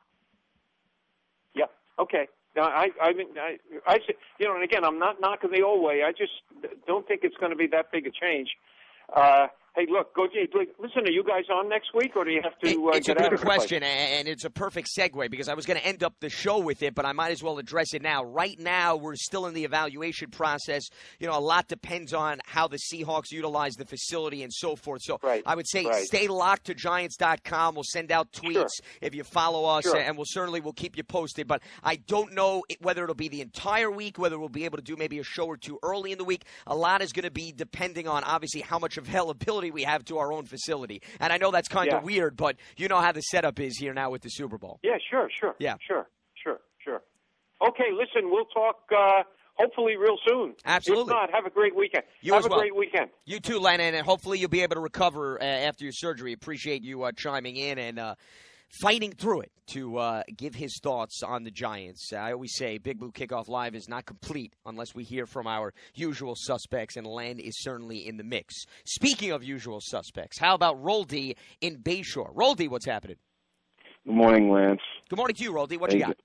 Yeah. Okay. Now, I, I mean, I, I, you know, and again, I'm not knocking the old way. I just don't think it's going to be that big a change. Uh, Hey, look, go. Listen, are you guys on next week, or do you have to? It, Uh, it's get a out good of the place? question, and it's a perfect segue because I was going to end up the show with it, but I might as well address it now. Right now, we're still in the evaluation process. You know, a lot depends on how the Seahawks utilize the facility and so forth. So right. I would say right. stay locked to Giants dot com. We'll send out tweets sure. if you follow us, sure. and we'll certainly will keep you posted. But I don't know whether it'll be the entire week, whether we'll be able to do maybe a show or two early in the week. A lot is going to be depending on, obviously, how much availability we have to our own facility. And I know that's kind of yeah. weird, but you know how the setup is here now with the Super Bowl. Yeah, sure, sure. Yeah. Sure, sure, sure. Okay, listen, we'll talk uh, hopefully real soon. Absolutely. If not, have a great weekend. You have as a well. great weekend. You too, Lennon, and hopefully you'll be able to recover uh, after your surgery. Appreciate you uh, chiming in and uh, fighting through it to uh, give his thoughts on the Giants. I always say Big Blue Kickoff Live is not complete unless we hear from our usual suspects, and Len is certainly in the mix. Speaking of usual suspects, how about Roldy in Bayshore? Roldy, what's happening? Good morning, Lance. Good morning to you, Roldy. What you got?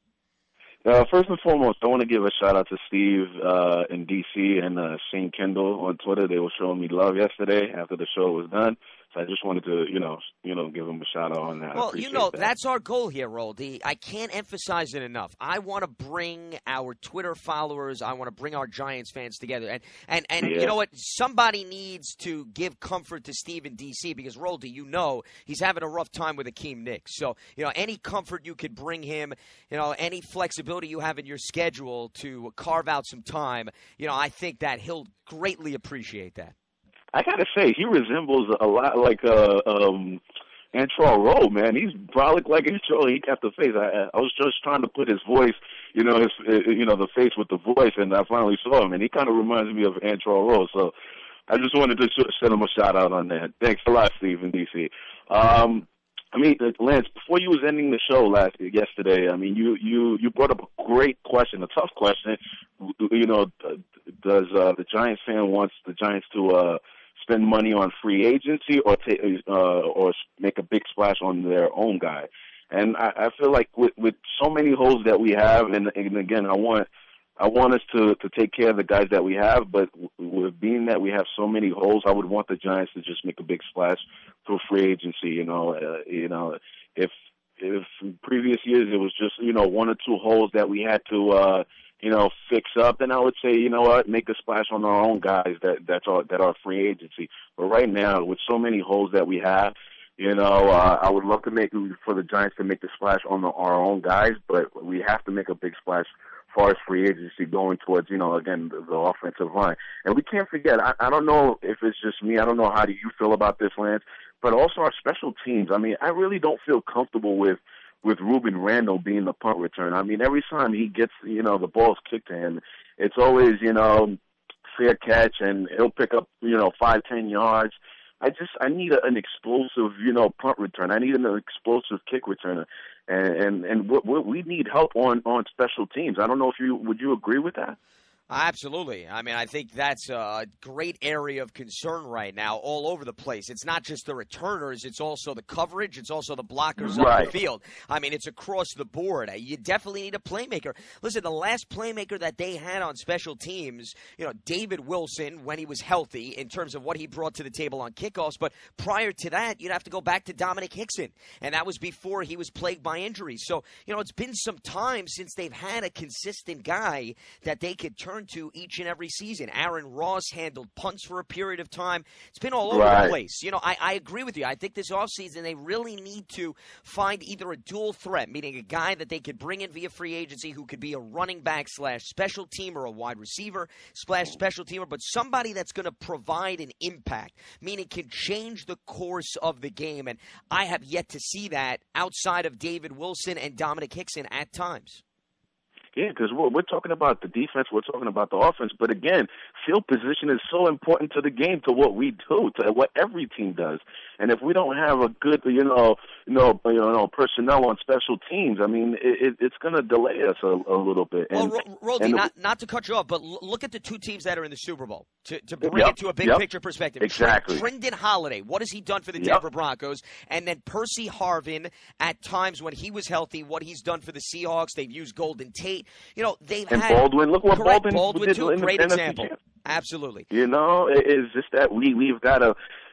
Uh, first and foremost, I want to give a shout-out to Steve uh, in D C and uh, Shane Kendall on Twitter. They were showing me love yesterday after the show was done. So I just wanted to, you know, you know, give them a shout-out on that. Well, you know, that. that's our goal here, Roldy. I can't emphasize it enough. I want to bring our Twitter followers, I want to bring our Giants fans together. And, and, and yeah. you know what? Somebody needs to give comfort to Steve in D C because, Roldy, you know he's having a rough time with Akeem Nicks. So, you know, any comfort you could bring him, you know, any flexibility you have in your schedule to carve out some time, you know, I think that he'll greatly appreciate that. I gotta say, he resembles a lot like uh, um, Antrell Rowe, man. He's brolic like Antrell. He got the face. I, I was just trying to put his voice, you know, his, you know, the face with the voice, and I finally saw him, and he kind of reminds me of Antrell Rowe. So I just wanted to send him a shout out on that. Thanks a lot, Steve in D C. Um, I mean, Lance, before you was ending the show last yesterday, I mean, you you you brought up a great question, a tough question. You know, does uh, the Giants fan wants the Giants to uh, spend money on free agency or ta- uh, or make a big splash on their own guy? And I, I feel like with, with so many holes that we have, and, and again, I want I want us to, to take care of the guys that we have, but with being that we have so many holes, I would want the Giants to just make a big splash through free agency. You know, uh, you know, if if in previous years it was just you know one or two holes that we had to uh, you know fix up, then I would say you know what, make a splash on our own guys that that's our, that are free agency. But right now, with so many holes that we have, you know, uh, I would love to make for the Giants to make the splash on the, our own guys, but we have to make a big splash as far as free agency going towards, you know, again, the, the offensive line. And we can't forget, I, I don't know if it's just me, I don't know how do you feel about this, Lance, but also our special teams. I mean, I really don't feel comfortable with, with Ruben Randall being the punt return. I mean, every time he gets, you know, the ball's kicked to him, it's always, you know, fair catch, and he'll pick up, you know, five, ten yards. I just I need a, an explosive, you know, punt return. I need an explosive kick returner, and and and we, we need help on, on special teams. I don't know if you would you agree with that? Absolutely. I mean, I think that's a great area of concern right now all over the place. It's not just the returners. It's also the coverage. It's also the blockers right. on the field. I mean, it's across the board. You definitely need a playmaker. Listen, the last playmaker that they had on special teams, you know, David Wilson, when he was healthy in terms of what he brought to the table on kickoffs. But prior to that, you'd have to go back to Dominic Hickson. And that was before he was plagued by injuries. So, you know, it's been some time since they've had a consistent guy that they could turn to each and every season. Aaron Ross handled punts for a period of time. It's been all over right. the place. You know, I, I agree with you. I think this offseason they really need to find either a dual threat, meaning a guy that they could bring in via free agency who could be a running back slash special teamer, a wide receiver slash special teamer, but somebody that's going to provide an impact, meaning can change the course of the game. And I have yet to see that outside of David Wilson and Dominic Hickson at times. Yeah, because we're, we're talking about the defense, we're talking about the offense, but again, field position is so important to the game, to what we do, to what every team does. And if we don't have a good, you know, you know, you know personnel on special teams, I mean, it, it, it's going to delay us a, a little bit. And, well, Roldy, and not not to cut you off, but l- look at the two teams that are in the Super Bowl to to bring yep, it to a big yep, picture perspective. Exactly. Trendon Holiday, what has he done for the yep. Denver Broncos? And then Percy Harvin, at times when he was healthy, what he's done for the Seahawks. They've used Golden Tate. You know, they've and had Baldwin. Look what correct, Baldwin, Baldwin did too. in Great the example. N F C. Absolutely. You know, it's just that we we've got to.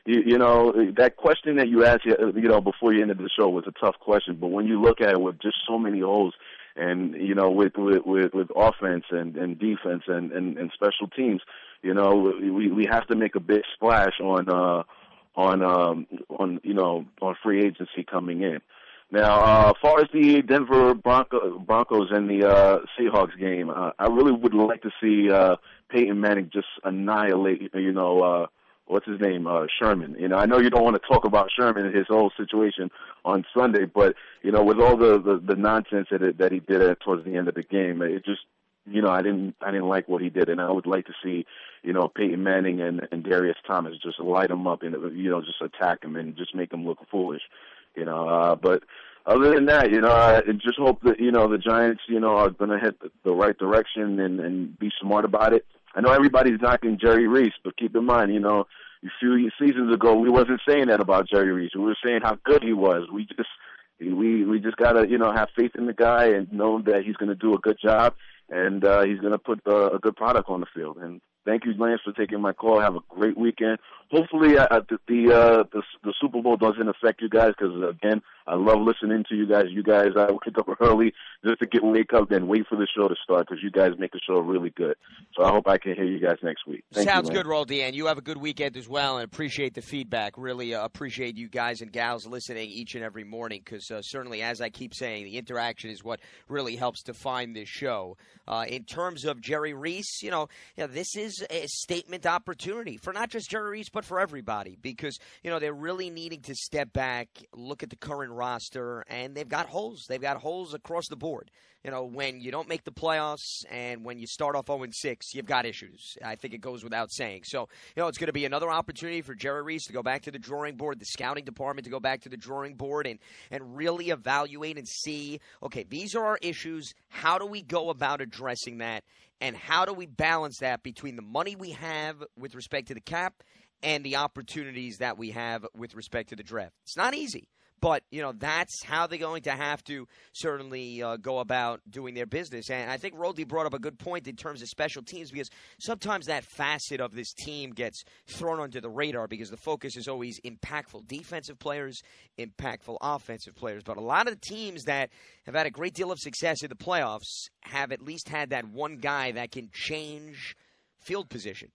you, you know, that question that you asked, you know, before you ended the show was a tough question. But when you look at it with just so many holes, and you know, with with with, with offense and, and defense and, and, and special teams, you know, we we have to make a big splash on uh, on um, on you know on free agency coming in. Now, uh, as far as the Denver Bronco, Broncos and the uh, Seahawks game, uh, I really would like to see uh, Peyton Manning just annihilate, you know, uh, what's his name, uh, Sherman. You know, I know you don't want to talk about Sherman and his whole situation on Sunday, but, you know, with all the, the, the nonsense that, it, that he did at, towards the end of the game, it just, you know, I didn't I didn't like what he did, and I would like to see, you know, Peyton Manning and, and Darius Thomas just light him up and, you know, just attack him and just make him look foolish. You know, uh, but other than that, you know, I just hope that, you know, the Giants, you know, are going to head the, the right direction and, and be smart about it. I know everybody's knocking Jerry Reese, but keep in mind, you know, a few seasons ago, we wasn't saying that about Jerry Reese. We were saying how good he was. We just, we, we just got to, you know, have faith in the guy and know that he's going to do a good job and uh, he's going to put uh, a good product on the field. And thank you, Lance, for taking my call. Have a great weekend. Hopefully, uh, the the, uh, the the Super Bowl doesn't affect you guys because, again, I love listening to you guys. You guys, I wake up early just to get wake up, then wait for the show to start because you guys make the show really good. So I hope I can hear you guys next week. Thank Sounds you, good, Roldy, and you have a good weekend as well, and appreciate the feedback. Really uh, appreciate you guys and gals listening each and every morning because uh, certainly, as I keep saying, the interaction is what really helps define this show. Uh, in terms of Jerry Reese, you know, you know, this is a statement opportunity for not just Jerry Reese, but for everybody because, you know, they're really needing to step back, look at the current roster, and they've got holes. They've got holes across the board. You know, when you don't make the playoffs and when you start off oh and six, you've got issues. I think it goes without saying. So, you know, it's going to be another opportunity for Jerry Reese to go back to the drawing board, the scouting department to go back to the drawing board and, and really evaluate and see, okay, these are our issues. How do we go about addressing that? And how do we balance that between the money we have with respect to the cap and the opportunities that we have with respect to the draft? It's not easy. But, you know, that's how they're going to have to certainly uh, go about doing their business. And I think Roldy brought up a good point in terms of special teams because sometimes that facet of this team gets thrown under the radar because the focus is always impactful defensive players, impactful offensive players. But a lot of the teams that have had a great deal of success in the playoffs have at least had that one guy that can change field position.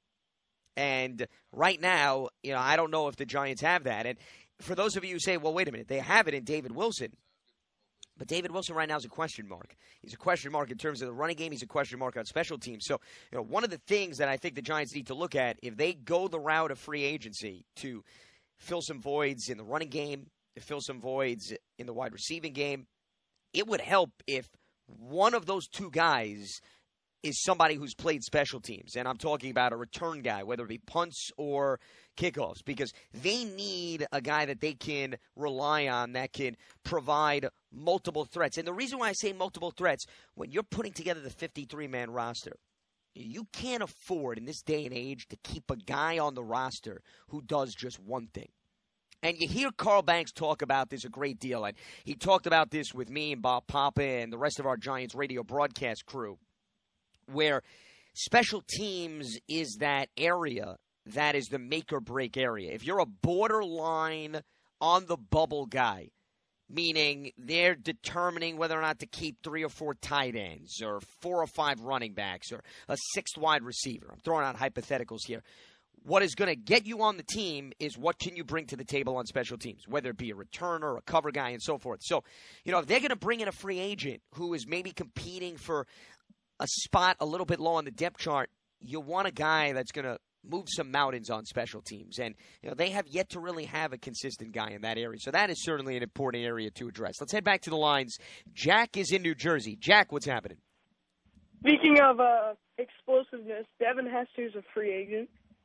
And right now, you know, I don't know if the Giants have that. And for those of you who say, well, wait a minute, they have it in David Wilson. But David Wilson right now is a question mark. He's a question mark in terms of the running game. He's a question mark on special teams. So, you know, one of the things that I think the Giants need to look at, if they go the route of free agency to fill some voids in the running game, to fill some voids in the wide receiving game, it would help if one of those two guys is somebody who's played special teams. And I'm talking about a return guy, whether it be punts or kickoffs, because they need a guy that they can rely on that can provide multiple threats. And the reason why I say multiple threats, when you're putting together the fifty-three man roster, you can't afford in this day and age to keep a guy on the roster who does just one thing. And you hear Carl Banks talk about this a great deal. And he talked about this with me and Bob Papa and the rest of our Giants radio broadcast crew, where special teams is that area that is the make or break area. If you're a borderline on the bubble guy, meaning they're determining whether or not to keep three or four tight ends or four or five running backs or a sixth wide receiver. I'm throwing out hypotheticals here. What is going to get you on the team is what can you bring to the table on special teams, whether it be a returner, a cover guy, and so forth. So, you know, if they're going to bring in a free agent who is maybe competing for a spot a little bit low on the depth chart, you want a guy that's going to move some mountains on special teams. And, you know, they have yet to really have a consistent guy in that area. So that is certainly an important area to address. Let's head back to the lines. Jack is in New Jersey. Jack, what's happening? Speaking of uh, explosiveness, Devin Hester is a free agent.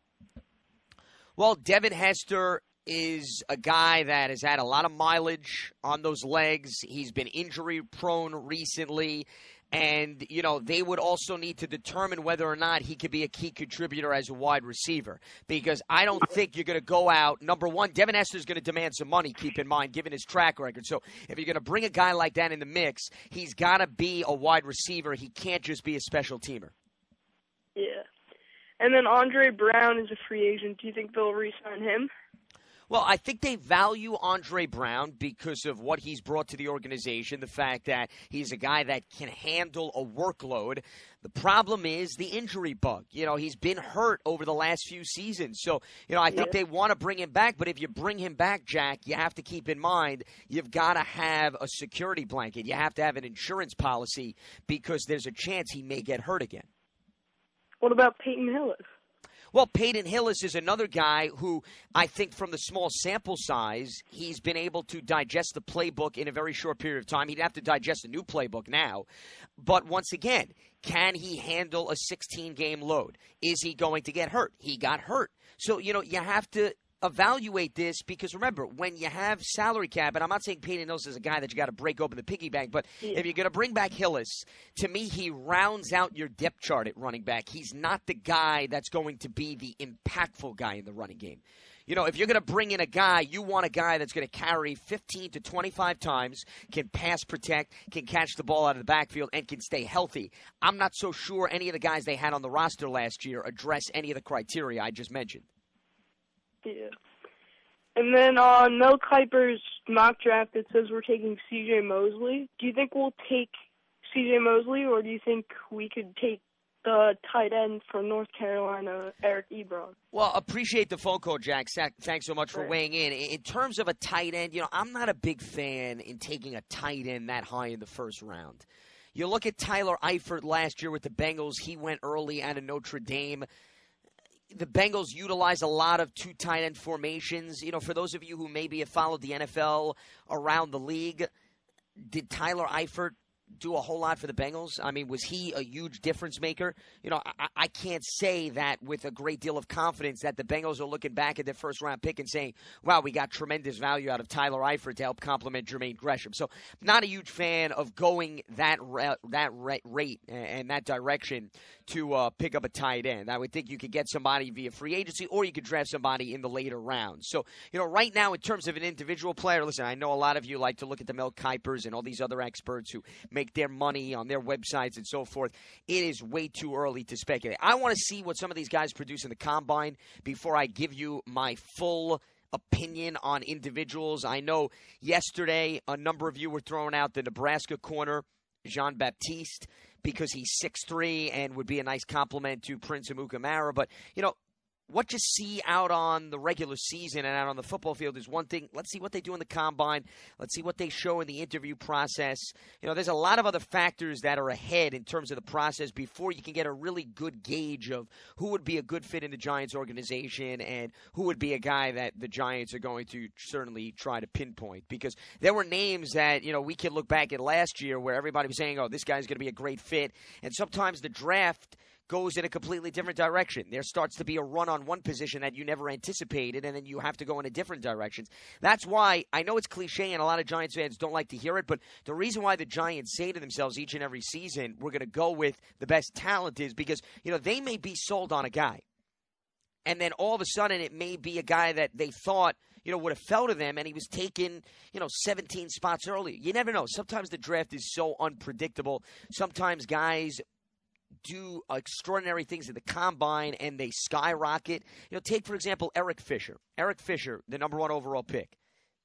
Well, Devin Hester is a guy that has had a lot of mileage on those legs. He's been injury-prone recently. And, you know, they would also need to determine whether or not he could be a key contributor as a wide receiver. Because I don't think you're going to go out. Number one, Devin Hester is going to demand some money, keep in mind, given his track record. So if you're going to bring a guy like that in the mix, he's got to be a wide receiver. He can't just be a special teamer. Yeah. And then Andre Brown is a free agent. Do you think they'll re-sign him? Well, I think they value Andre Brown because of what he's brought to the organization, the fact that he's a guy that can handle a workload. The problem is the injury bug. You know, he's been hurt over the last few seasons. So, you know, I think Yeah. they want to bring him back. But if you bring him back, Jack, you have to keep in mind you've got to have a security blanket. You have to have an insurance policy because there's a chance he may get hurt again. What about Peyton Hillis? Well, Peyton Hillis is another guy who I think from the small sample size, he's been able to digest the playbook in a very short period of time. He'd have to digest a new playbook now. But once again, can he handle a sixteen-game load? Is he going to get hurt? He got hurt. So, you know, you have to evaluate this because, remember, when you have salary cap, and I'm not saying Peyton Hillis is a guy that you got to break open the piggy bank, but Yeah. if you're going to bring back Hillis, to me, he rounds out your depth chart at running back. He's not the guy that's going to be the impactful guy in the running game. You know, if you're going to bring in a guy, you want a guy that's going to carry fifteen to twenty-five times, can pass protect, can catch the ball out of the backfield, and can stay healthy. I'm not so sure any of the guys they had on the roster last year address any of the criteria I just mentioned. Yeah. And then on Mel Kiper's mock draft, it says we're taking C J Mosley. Do you think we'll take C J Mosley, or do you think we could take the tight end from North Carolina, Eric Ebron? Well, appreciate the phone call, Jack. Thanks so much for Right. weighing in. In terms of a tight end, you know, I'm not a big fan in taking a tight end that high in the first round. You look at Tyler Eifert last year with the Bengals. He went early out of Notre Dame. The Bengals utilize a lot of two tight end formations. You know, for those of you who maybe have followed the N F L around the league, did Tyler Eifert do a whole lot for the Bengals? I mean, was he a huge difference maker? You know, I, I can't say that with a great deal of confidence that the Bengals are looking back at their first round pick and saying, wow, we got tremendous value out of Tyler Eifert to help complement Jermaine Gresham. So not a huge fan of going that ra- that ra- rate and that direction to uh, pick up a tight end. I would think you could get somebody via free agency or you could draft somebody in the later rounds. So, you know, right now in terms of an individual player, listen, I know a lot of you like to look at the Mel Kipers and all these other experts who make their money on their websites and so forth. It is way too early to speculate. I want to see what some of these guys produce in the combine before I give you my full opinion on individuals. I know yesterday a number of you were throwing out the Nebraska corner, Jean-Baptiste, because he's six three and would be a nice compliment to Prince Amukamara. But, you know, what you see out on the regular season and out on the football field is one thing. Let's see what they do in the combine. Let's see what they show in the interview process. You know, there's a lot of other factors that are ahead in terms of the process before you can get a really good gauge of who would be a good fit in the Giants organization and who would be a guy that the Giants are going to certainly try to pinpoint. Because there were names that, you know, we could look back at last year where everybody was saying, oh, this guy's going to be a great fit. And sometimes the draft goes in a completely different direction. There starts to be a run on one position that you never anticipated, and then you have to go in a different direction. That's why, I know it's cliche and a lot of Giants fans don't like to hear it, but the reason why the Giants say to themselves each and every season, we're going to go with the best talent is because, you know, they may be sold on a guy. And then all of a sudden it may be a guy that they thought, you know, would have fell to them, and he was taken, you know, seventeen spots early. You never know. Sometimes the draft is so unpredictable. Sometimes guys do extraordinary things at the combine and they skyrocket. You know, take, for example, Eric Fisher. Eric Fisher, the number one overall pick,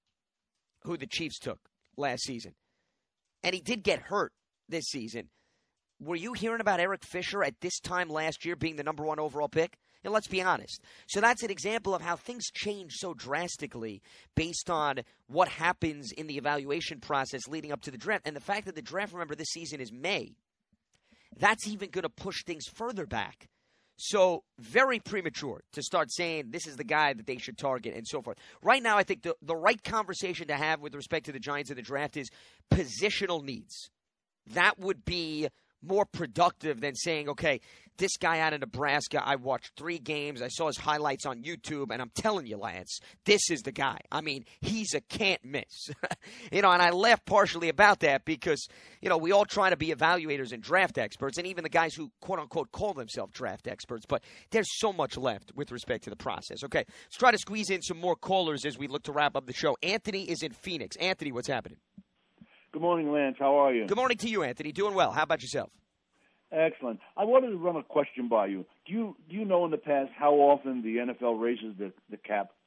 who the Chiefs took last season. And he did get hurt this season. Were you hearing about Eric Fisher at this time last year being the number one overall pick? You know, let's be honest. So that's an example of how things change so drastically based on what happens in the evaluation process leading up to the draft. And the fact that the draft, remember, this season is May. That's even going to push things further back. So very premature to start saying this is the guy that they should target and so forth. Right now, I think the, the right conversation to have with respect to the Giants in the draft is positional needs. That would be more productive than saying, okay, this guy out of Nebraska, I watched three games, I saw his highlights on YouTube, and I'm telling you, Lance, this is the guy. I mean, he's a can't miss. You know, and I laugh partially about that because, you know, we all try to be evaluators and draft experts, and even the guys who, quote-unquote, call themselves draft experts, but there's so much left with respect to the process. Okay, let's try to squeeze in some more callers as we look to wrap up the show. Anthony is in Phoenix. Anthony, what's happening? Good morning, Lance. How are you? Good morning to you, Anthony. Doing well. How about yourself? Excellent. I wanted to run a question by you. Do you do you know in the past how often the N F L raises the, the cap?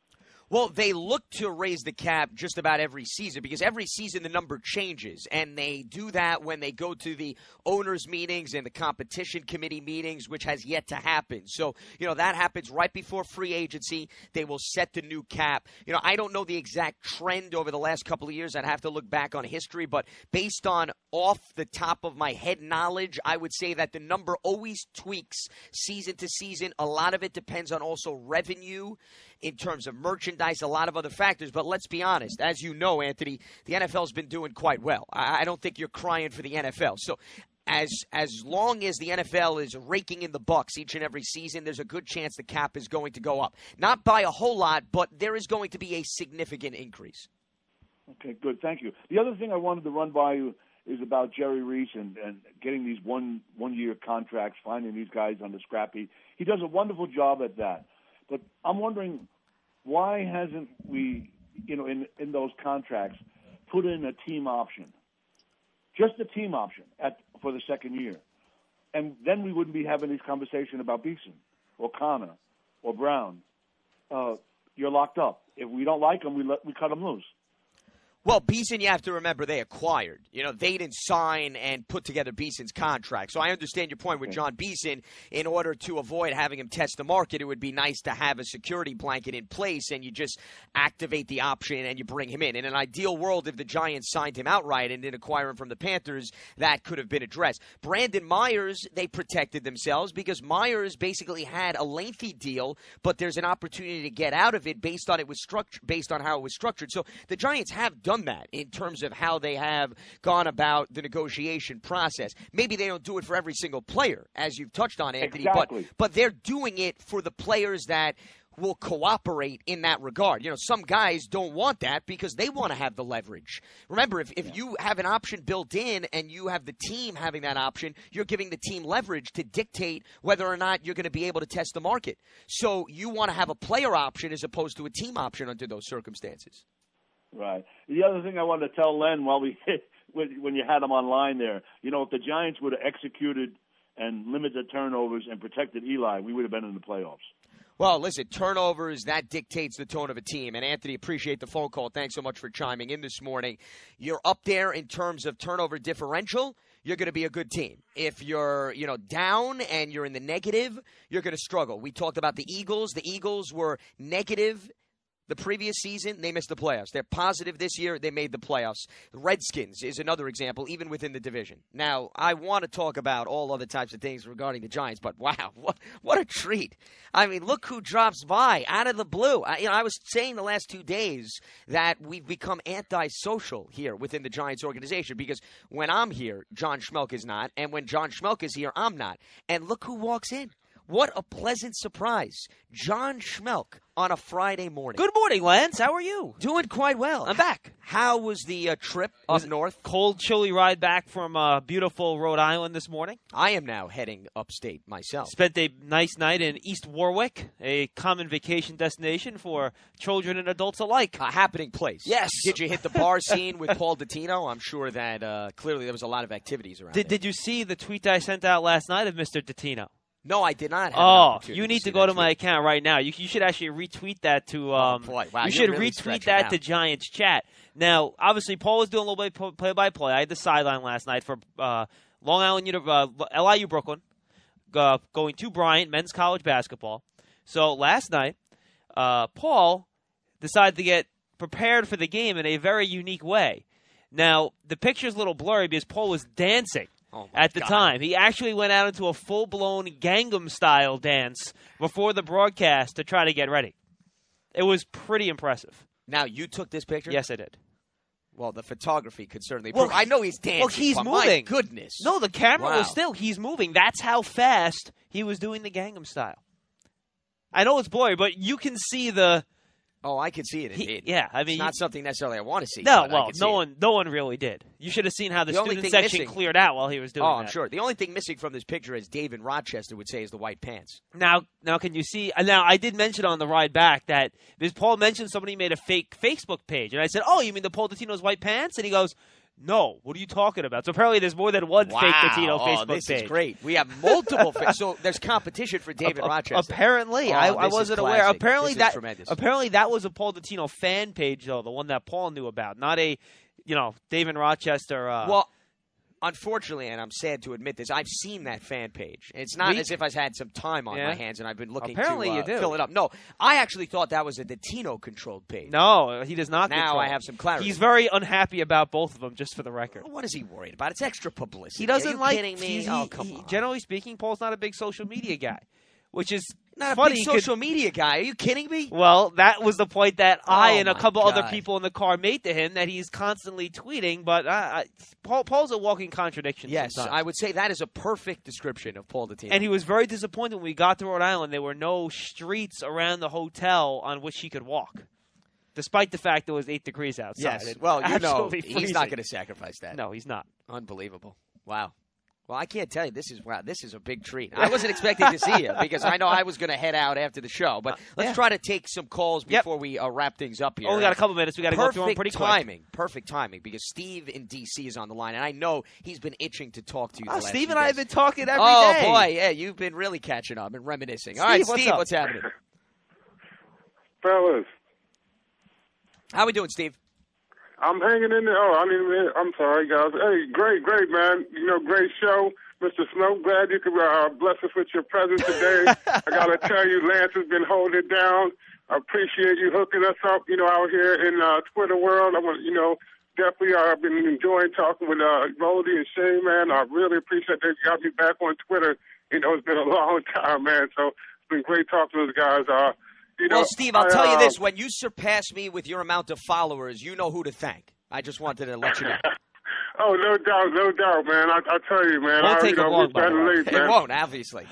Well, they look to raise the cap just about every season because every season the number changes, and they do that when they go to the owners' meetings and the competition committee meetings, which has yet to happen. So, you know, that happens right before free agency. They will set the new cap. You know, I don't know the exact trend over the last couple of years. I'd have to look back on history, but based on off the top of my head knowledge, I would say that the number always tweaks season to season. A lot of it depends on also revenue in terms of merchandise, a lot of other factors. But let's be honest. As you know, Anthony, the N F L's been doing quite well. I, I don't think you're crying for the N F L. So as as long as the N F L is raking in the bucks each and every season, there's a good chance the cap is going to go up. Not by a whole lot, but there is going to be a significant increase. Okay, good. Thank you. The other thing I wanted to run by you is about Jerry Reese and, and getting these one, one-year contracts, finding these guys on the scrappy. He does a wonderful job at that. But I'm wondering, why hasn't we, you know, in, in those contracts, put in a team option? Just a team option at for the second year. And then we wouldn't be having this conversation about Beeson or Connor or Brown. Uh, you're locked up. If we don't like them, we, let, we cut them loose. Well, Beeson, you have to remember, they acquired. You know, they didn't sign and put together Beeson's contract. So I understand your point with John Beeson. In order to avoid having him test the market, it would be nice to have a security blanket in place, and you just activate the option and you bring him in. In an ideal world, if the Giants signed him outright and didn't acquire him from the Panthers, that could have been addressed. Brandon Myers, they protected themselves because Myers basically had a lengthy deal, but there's an opportunity to get out of it based on it was structured, based on how it was structured. So the Giants have done that in terms of how they have gone about the negotiation process. Maybe they don't do it for every single player, as you've touched on, Anthony, exactly. but but they're doing it for the players that will cooperate in that regard. You know, some guys don't want that because they want to have the leverage. Remember, if, if you have an option built in and you have the team having that option, you're giving the team leverage to dictate whether or not you're going to be able to test the market. So you want to have a player option as opposed to a team option under those circumstances. Right. The other thing I wanted to tell Len while we when you had him online there, you know, if the Giants would have executed and limited turnovers and protected Eli, we would have been in the playoffs. Well, listen, turnovers, that dictates the tone of a team. And, Anthony, appreciate the phone call. Thanks so much for chiming in this morning. You're up there in terms of turnover differential. You're going to be a good team. If you're, you know, down and you're in the negative, you're going to struggle. We talked about the Eagles. The Eagles were negative the previous season. They missed the playoffs. They're positive this year. They made the playoffs. The Redskins is another example, even within the division. Now, I want to talk about all other types of things regarding the Giants, but wow, what what a treat. I mean, look who drops by out of the blue. I, you know, I was saying the last two days that we've become antisocial here within the Giants organization because when I'm here, John Schmelk is not, and when John Schmelk is here, I'm not. And look who walks in. What a pleasant surprise. John Schmelk on a Friday morning. Good morning, Lance. How are you? Doing quite well. I'm back. How was the uh, trip up north? Cold, chilly ride back from uh, beautiful Rhode Island this morning. I am now heading upstate myself. Spent a nice night in East Warwick, a common vacation destination for children and adults alike. A happening place. Yes. Did you hit the bar scene with Paul Dottino? I'm sure that uh, clearly there was a lot of activities around Did, there. did you see the tweet I sent out last night of Mister Dottino? No, I did not have Oh, an you need to, to go to my account right now. You, you should actually retweet that to. Um, oh, boy. Wow, you should really retweet that out. to Giants Chat. Now, obviously, Paul was doing a little bit of play-by-play. I had the sideline last night for uh, Long Island, uh, L I U Brooklyn, uh, going to Bryant men's college basketball. So last night, uh, Paul decided to get prepared for the game in a very unique way. Now, the picture's a little blurry because Paul was dancing. Oh at the God. time. He actually went out into a full-blown Gangnam-style dance before the broadcast to try to get ready. It was pretty impressive. Now, you took this picture? Yes, I did. Well, the photography could certainly Well, prove. I know he's dancing. Well, he's but moving. My goodness. No, the camera wow. was still. He's moving. That's how fast he was doing the Gangnam style. I know it's blurry, but you can see the... Oh, I could see it. He, it yeah, I mean, it's not something necessarily I want to see. No, but well, I could no see one, it. no one really did. You should have seen how the, The only student thing section missing- cleared out while he was doing Oh, that. I'm sure. The only thing missing from this picture, as Dave in Rochester would say, is the white pants. Now, now, can you see? Now, I did mention on the ride back that because Paul mentioned somebody made a fake Facebook page, and I said, "Oh, you mean the Paul Dottino's white pants?" And he goes, No, what are you talking about? So apparently there's more than one wow. fake Patino oh, Facebook this page. This is great. We have multiple. fa- so there's competition for David uh, Rochester. Apparently, oh, I, I wasn't aware. Apparently this that is tremendous. apparently that was a Paul Dottino fan page though, the one that Paul knew about, not a, you know, David Rochester. Uh, well. Unfortunately, and I'm sad to admit this, I've seen that fan page. It's not We, as if I've had some time on yeah. my hands and I've been looking Apparently to uh, you do. fill it up. No, I actually thought that was a Dottino-controlled page. No, he does not Now control. I have some clarity. He's very unhappy about both of them, just for the record. What is he worried about? It's extra publicity. He doesn't Are you like. kidding me? He, oh, come he, on. Generally speaking, Paul's not a big social media guy, which is Not funny. a big social media guy. Are you kidding me? Well, that was the point that I Oh, and a my couple God. other people in the car made to him, that he's constantly tweeting. But uh, I, Paul, Paul's a walking contradiction. Yes, sometimes. I would say that is a perfect description of Paul Dottino. And he was very disappointed when we got to Rhode Island. There were no streets around the hotel on which he could walk, despite the fact it was eight degrees outside. yes, It well, you know, absolutely he's freezing. not going to sacrifice that. No, he's not. Unbelievable. Wow. Well, I can't tell you. This is wow. This is a big treat. I wasn't expecting to see you because I know I was going to head out after the show. But let's yeah. try to take some calls before yep. we uh, wrap things up here. Oh, we got a couple minutes. We got to go through them pretty quick. Perfect timing. Perfect timing because Steve in D C is on the line, and I know he's been itching to talk to you. Oh, the last Steve few and I days. have been talking every oh, day. Oh boy, yeah, you've been really catching up and reminiscing. Steve, All right, what's Steve, up? what's happening, fellas? How we doing, Steve? I'm hanging in there. Oh, I mean, I'm sorry, guys. Hey, great, great, man. You know, great show. Mister Snow, glad you could uh, bless us with your presence today. I got to tell you, Lance has been holding it down. I appreciate you hooking us up, you know, out here in uh, Twitter world. I want, you know, definitely uh, I've been enjoying talking with uh, Goldie and Shane, man. I really appreciate they got me back on Twitter. You know, it's been a long time, man. So it's been great talking to those guys. Uh, you know, well, Steve, I'll I, tell you uh, this. When you surpass me with your amount of followers, you know who to thank. I just wanted to let you know. Oh, no doubt, no doubt, man. I, I tell you, man. Won't I, take you know, him long, it's by the better way. late, man. It won't, obviously.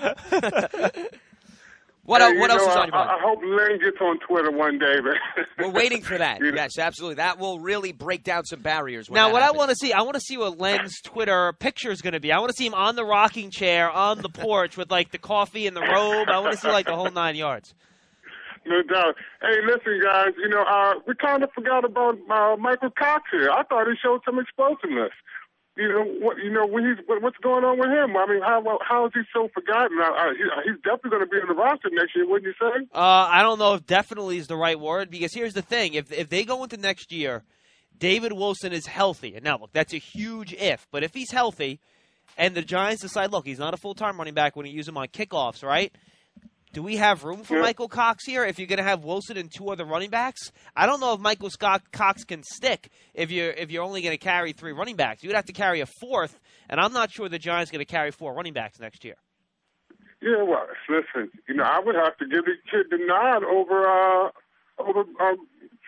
What, hey, el- what you else know, is on your mind? I, I hope Len gets on Twitter one day, man. We're waiting for that. Yes, absolutely. That will really break down some barriers. When Now, that what happens. I want to see, I want to see what Len's Twitter picture is going to be. I want to see him on the rocking chair on the porch with like the coffee and the robe. I want to see like the whole nine yards. No doubt. Hey, listen, guys. You know, uh, we kind of forgot about uh, Michael Cox here. I thought he showed some explosiveness. You know what? You know when he's what, what's going on with him? I mean, how how is he so forgotten? Uh, uh, he, he's definitely going to be on the roster next year, wouldn't you say? Uh, I don't know if definitely is the right word, because here's the thing: if if they go into next year, David Wilson is healthy, and now look, that's a huge if. But if he's healthy, and the Giants decide, look, he's not a full time running back when you use him on kickoffs, right? Do we have room for yeah. Michael Cox here if you're going to have Wilson and two other running backs? I don't know if Michael Scott Cox can stick if you're if you're only going to carry three running backs. You'd have to carry a fourth, and I'm not sure the Giants are going to carry four running backs next year. Yeah, well, listen, you know, I would have to give the kid the nod over uh over um,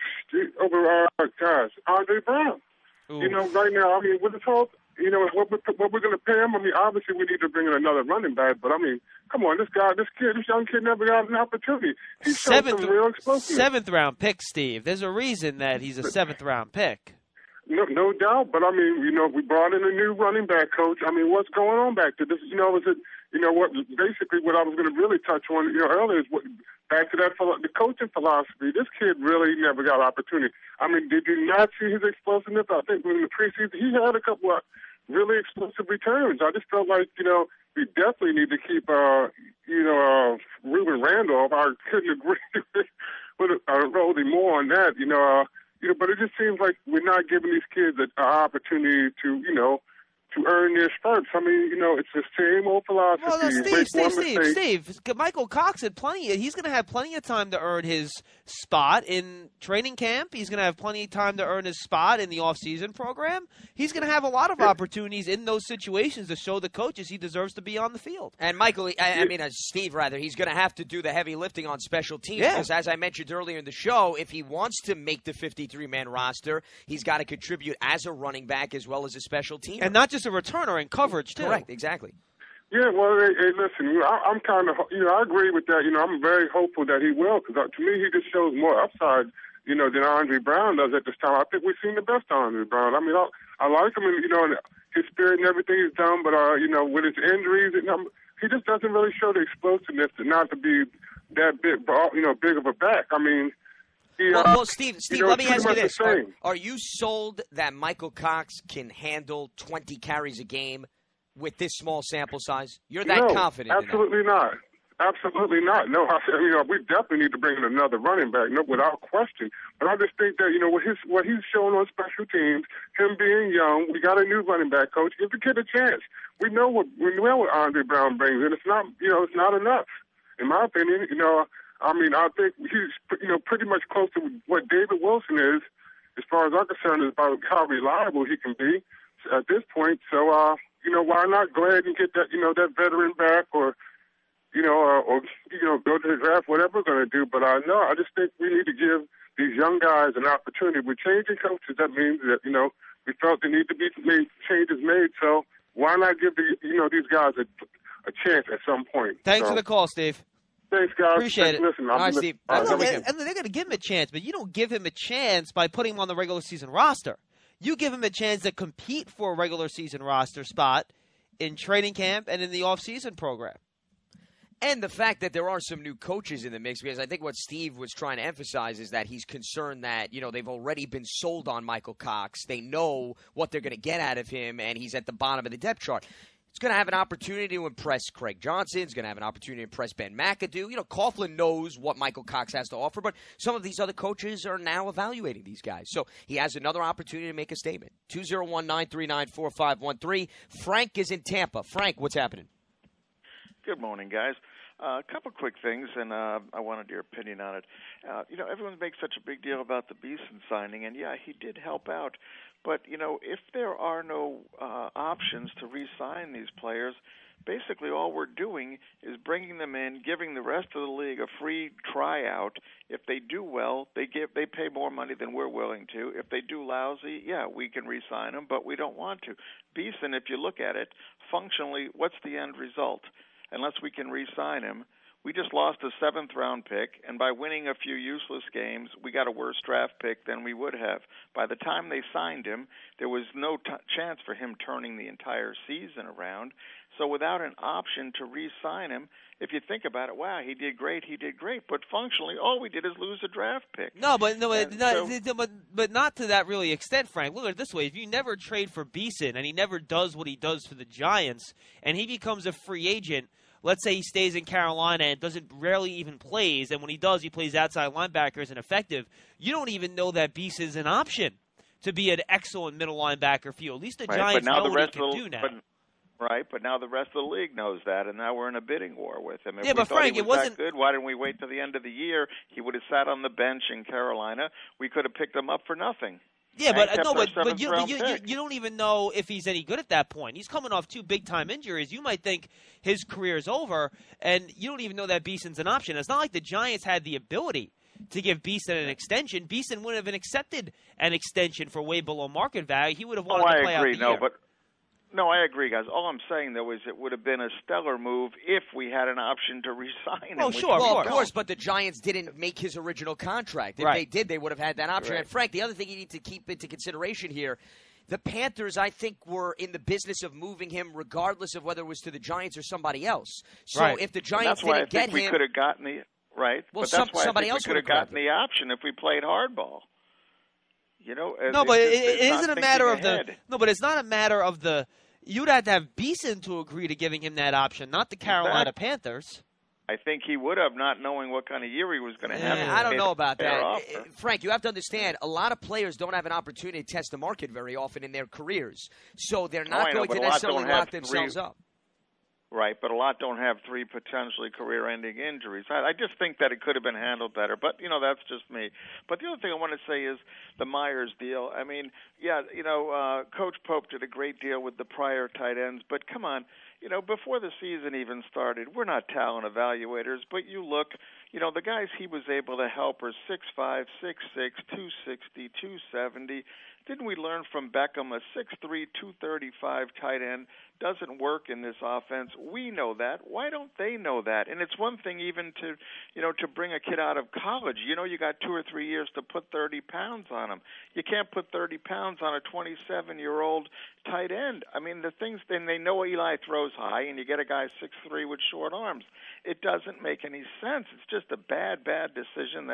over uh gosh, Andre Brown. Ooh. You know, right now, I mean, with this whole, you know, what we're, what we're going to pay him. I mean, obviously we need to bring in another running back, but I mean, come on, this guy, this kid, this young kid never got an opportunity. He showed Seventh, some real explosiveness. seventh round pick, Steve. There's a reason that he's a seventh round pick. No, no doubt, but I mean, you know, we brought in a new running back coach. I mean, what's going on back there? This, you know, is it, you know, what basically what I was going to really touch on, you know, earlier is what, back to that philo- the coaching philosophy. This kid really never got opportunity. I mean, did you not see his explosiveness? I think in the preseason he had a couple of really explosive returns. I just felt like, you know, we definitely need to keep, uh, you know, uh, Ruben Randolph. I couldn't agree with uh, Roddy more on that, you know. Uh, You know, but it just seems like we're not giving these kids an opportunity to, you know, to earn their spurts. I mean, you know, it's the same old philosophy. Well, no, Steve, Make Steve, one Steve, mistake. Steve. Michael Cox had plenty. He's going to have plenty of time to earn his spot in training camp. He's going to have plenty of time to earn his spot in the off-season program. He's going to have a lot of opportunities in those situations to show the coaches he deserves to be on the field. And Michael, I, I mean, uh, Steve, rather, he's going to have to do the heavy lifting on special teams. Yeah. Because as I mentioned earlier in the show, if he wants to make the fifty-three man roster, he's got to contribute as a running back as well as a special team. And not just a returner in coverage, too. Correct, exactly. Yeah, well, hey, hey listen, you know, I, I'm kind of, you know, I agree with that. You know, I'm very hopeful that he will, because uh, to me, he just shows more upside, you know, than Andre Brown does at this time. I think we've seen the best of Andre Brown. I mean, I, I like him, and you know, and his spirit and everything he's done, but uh, you know, with his injuries, you know, he just doesn't really show the explosiveness to not to be that big, you know, big of a back. I mean, He, Well, uh, well, Steve, Steve, you know, let me it's ask you pretty much this: the are, same. are you sold that Michael Cox can handle twenty carries a game with this small sample size? You're that no, confident in that? absolutely not. Absolutely not. No, I said, you know, we definitely need to bring in another running back, no, without question. But I just think that, you know, what his what he's shown on special teams, him being young, we got a new running back coach. Give the kid a chance. We know what we know what Andre Brown brings, and it's not, you know, it's not enough, in my opinion. You know, I mean, I think he's, you know, pretty much close to what David Wilson is, as far as I'm concerned, is about how reliable he can be at this point. So, uh, you know, why not go ahead and get that, you know, that veteran back, or you know, or, or you know, go to the draft, whatever we're going to do. But I know, I just think we need to give these young guys an opportunity. We're changing coaches. That means that, you know, we felt there need to be made, changes made. So why not give the, you know, these guys a, a chance at some point? Thanks so, for the call, Steve. Thanks, guys. Appreciate Thanks, it. Listen, All right, listen. Steve. All Have a right. good weekend. And they're going to give him a chance, but you don't give him a chance by putting him on the regular season roster. You give him a chance to compete for a regular season roster spot in training camp and in the offseason program. And the fact that there are some new coaches in the mix, because I think what Steve was trying to emphasize is that he's concerned that, you know, they've already been sold on Michael Cox. They know what they're going to get out of him, and he's at the bottom of the depth chart. He's going to have an opportunity to impress Craig Johnson. He's going to have an opportunity to impress Ben McAdoo. You know, Coughlin knows what Michael Cox has to offer, but some of these other coaches are now evaluating these guys. So he has another opportunity to make a statement. two oh one, nine three nine, four five one three. Frank is in Tampa. Frank, what's happening? Good morning, guys. Uh, a couple quick things, and uh, I wanted your opinion on it. Uh, you know, everyone makes such a big deal about the Beeson signing, and yeah, he did help out. But, you know, if there are no uh, options to re-sign these players, basically all we're doing is bringing them in, giving the rest of the league a free tryout. If they do well, they give they pay more money than we're willing to. If they do lousy, yeah, we can re-sign them, but we don't want to. Beeson, if you look at it, functionally, what's the end result? Unless we can re-sign him, we just lost a seventh-round pick, and by winning a few useless games, we got a worse draft pick than we would have. By the time they signed him, there was no t- chance for him turning the entire season around. So without an option to re-sign him, if you think about it, wow, he did great, he did great. But functionally, all we did is lose a draft pick. No, but no, but, so, not, but but not to that really extent, Frank. Look at it this way: if you never trade for Beeson and he never does what he does for the Giants, and he becomes a free agent. Let's say he stays in Carolina and doesn't rarely even plays, and when he does, he plays outside linebacker as an effective. You don't even know that Beast is an option to be an excellent middle linebacker for you. At least the right, Giants but now know the what rest he can of the, do now. But, right, but now the rest of the league knows that, and now we're in a bidding war with him. If yeah, we but thought Frank, he was it wasn't that good. Why didn't we wait till the end of the year? He would have sat on the bench in Carolina. We could have picked him up for nothing. Yeah, and but kept no, our but, but, you, but seventh-round you, you, pick. you don't even know if he's any good at that point. He's coming off two big-time injuries. You might think his career is over, and you don't even know that Beeson's an option. It's not like the Giants had the ability to give Beeson an extension. Beeson wouldn't have been accepted an extension for way below market value. He would have wanted oh, to I play agree. out the no, year. but no, I agree, guys. All I'm saying though is it would have been a stellar move if we had an option to re-sign him. Oh, which sure, we well, of don't. course, but the Giants didn't make his original contract. If Right. they did, they would have had that option. Right. And Frank, the other thing you need to keep into consideration here, the Panthers, I think, were in the business of moving him regardless of whether it was to the Giants or somebody else. So Right. if the And Giants that's why didn't I think get we him, could have gotten the right. Well, but some- that's why somebody I think else we could have would have gotten the option if we played hardball. You know, No, it's but just- it, it it's not isn't a thinking matter of ahead. the. No, but it's not a matter of the. You'd have to have Beeson to agree to giving him that option, not the Carolina Exactly. Panthers. I think he would have, not knowing what kind of year he was going to have. I don't know about Fair that. offer. Uh, Frank, you have to understand, a lot of players don't have an opportunity to test the market very often in their careers. So they're Oh, not I know, going but to a lot necessarily don't have lock themselves three- up. Right, but a lot don't have three potentially career-ending injuries. I, I just think that it could have been handled better, but, you know, that's just me. But the other thing I want to say is the Myers deal. I mean, yeah, you know, uh, Coach Pope did a great deal with the prior tight ends, but come on, you know, before the season even started, we're not talent evaluators, but you look, you know, the guys he was able to help are six five, six six, two sixty, two seventy. Didn't we learn from Beckham a six three, two thirty-five tight end doesn't work in this offense? We know that. Why don't they know that? And it's one thing even to, you know, to bring a kid out of college. You know, you got two or three years to put thirty pounds on him. You can't put thirty pounds on a twenty-seven-year-old tight end. I mean, the things, then they know Eli throws high, and you get a guy six three with short arms. It doesn't make any sense. It's just a bad, bad decision that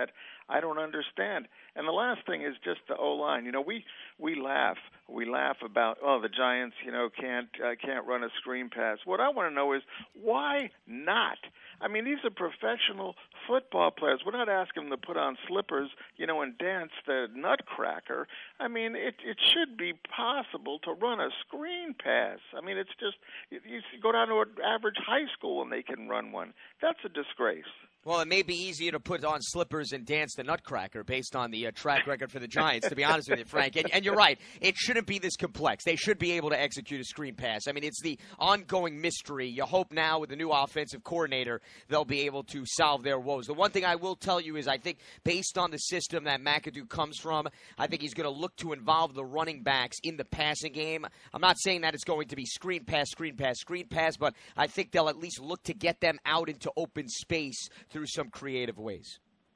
I don't understand. And the last thing is just the O-line. You know, we we laugh. We laugh about, oh, the Giants, you know, can't uh, can't run a screen pass. What I want to know is why not? I mean, these are professional football players. We're not asking them to put on slippers, you know, and dance the nutcracker. I mean, it it should be possible to run a screen pass. I mean, it's just, you, you go down to an average high school and they can run one. That's a disgrace. Well, it may be easier to put on slippers and dance the nutcracker based on the uh, track record for the Giants, to be honest with you, Frank. And, and you're right. It shouldn't be this complex. They should be able to execute a screen pass. I mean, it's the ongoing mystery. You hope now with the new offensive coordinator they'll be able to solve their woes. The one thing I will tell you is I think based on the system that McAdoo comes from, I think he's going to look to involve the running backs in the passing game. I'm not saying that it's going to be screen pass, screen pass, screen pass, but I think they'll at least look to get them out into open space through some creative ways.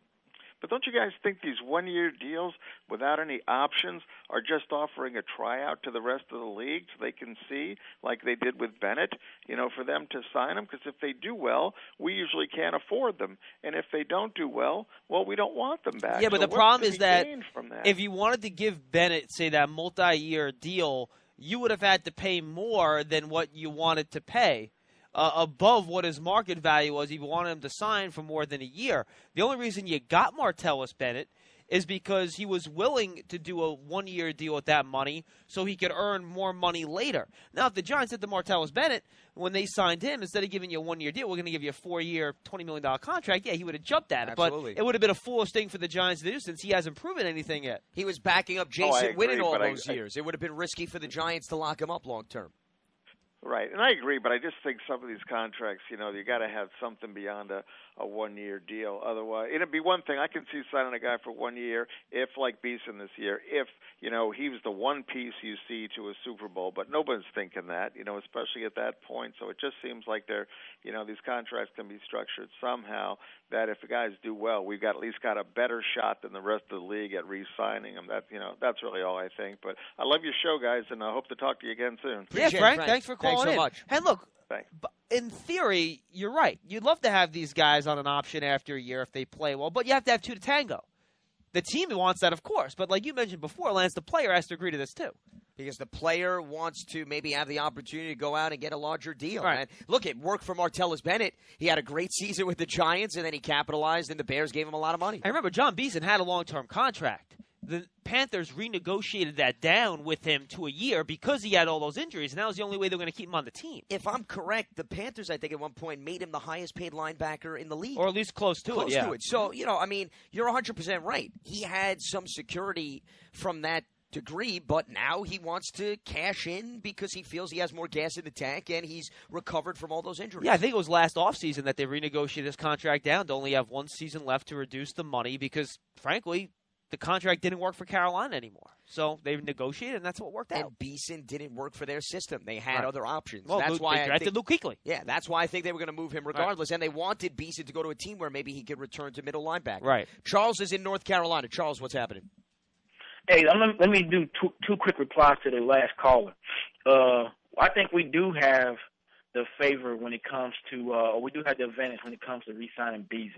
But don't you guys think these one-year deals without any options are just offering a tryout to the rest of the league so they can see, like they did with Bennett, you know, for them to sign them? Because if they do well, we usually can't afford them. And if they don't do well, well, we don't want them back. Yeah, but so the problem is that, that if you wanted to give Bennett, say, that multi-year deal, you would have had to pay more than what you wanted to pay. Uh, above what his market value was, if you wanted him to sign for more than a year. The only reason you got Martellus Bennett is because he was willing to do a one-year deal with that money so he could earn more money later. Now, if the Giants said to Martellus Bennett, when they signed him, instead of giving you a one-year deal, we're going to give you a four-year, twenty million dollars contract, yeah, he would have jumped at it. Absolutely. But it would have been a foolish thing for the Giants to do since he hasn't proven anything yet. He was backing up Jason oh, Witten all but those I, years. It would have been risky for the Giants to lock him up long-term. Right, and I agree, but I just think some of these contracts, you know, you got to have something beyond a, a one-year deal. Otherwise, it'd be one thing. I can see signing a guy for one year if, like Beeson this year, if, you know, he was the one piece you see to a Super Bowl, but nobody's thinking that, you know, especially at that point. So it just seems like they're, you know, these contracts can be structured somehow that if the guys do well, we've got at least got a better shot than the rest of the league at re-signing them. That, you know, that's really all I think. But I love your show, guys, and I hope to talk to you again soon. Yeah, Frank, Frank, thanks for calling thanks so in. Much. And look, Thanks. in theory, you're right. You'd love to have these guys on an option after a year if they play well, but you have to have two to tango. The team wants that, of course, but like you mentioned before, Lance, the player has to agree to this too. Because the player wants to maybe have the opportunity to go out and get a larger deal. Right. And look, it worked for Martellus Bennett. He had a great season with the Giants, and then he capitalized, and the Bears gave him a lot of money. I remember John Beeson had a long-term contract. The Panthers renegotiated that down with him to a year because he had all those injuries, and that was the only way they were going to keep him on the team. If I'm correct, the Panthers, I think, at one point made him the highest-paid linebacker in the league. Or at least close to close it, yeah. to it. So, you know, I mean, you're one hundred percent right. He had some security from that degree, but now he wants to cash in because he feels he has more gas in the tank and he's recovered from all those injuries. Yeah, I think it was last offseason that they renegotiated his contract down to only have one season left to reduce the money because, frankly, the contract didn't work for Carolina anymore. So they negotiated, and that's what worked out. And Beeson didn't work for their system. They had right. other options. Well, that's Luke, why they I drafted think, Luke Kuechly. Yeah, that's why I think they were going to move him regardless, right. And they wanted Beeson to go to a team where maybe he could return to middle linebacker. Right. Charles is in North Carolina. Charles, what's happening? Hey, let, let me do two, two quick replies to the last caller. Uh, I think we do have the favor when it comes to, uh, or we do have the advantage when it comes to re-signing Beasley.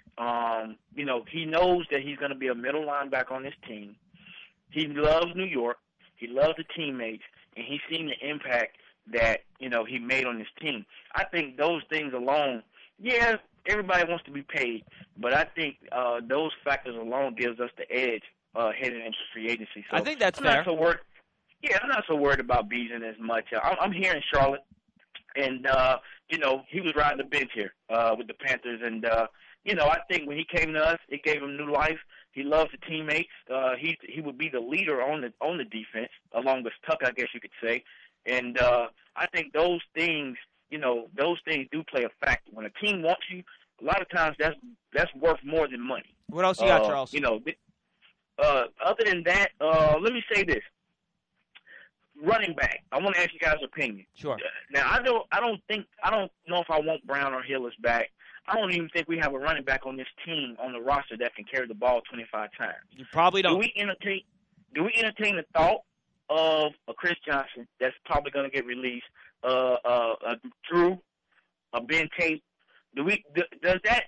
Um, you know, he knows that he's going to be a middle linebacker on this team. He loves New York. He loves the teammates, and he's seen the impact that, you know, he made on this team. I think those things alone, yeah, everybody wants to be paid, but I think uh, those factors alone gives us the edge uh, heading into free agency. So I think that's I'm fair. Not so worried, yeah, I'm not so worried about Beasley as much. Uh, I'm, I'm here in Charlotte, and, uh, you know, he was riding the bench here uh, with the Panthers, and, uh, you know, I think when he came to us, it gave him new life. He loves the teammates. Uh, he he would be the leader on the on the defense, along with Tuck, I guess you could say. And uh, I think those things, you know, those things do play a factor. When a team wants you, a lot of times that's that's worth more than money. What else you got, uh, Charles? You know, uh, other than that, uh, let me say this: running back. I want to ask you guys' opinion. Sure. Now, I don't I don't think I don't know if I want Brown or Hillis back. I don't even think we have a running back on this team on the roster that can carry the ball twenty-five times. You probably don't. Do we entertain? Do we entertain the thought of a Chris Johnson that's probably going to get released? Uh, uh, a Drew, a Ben Tate. Do we? Do, does that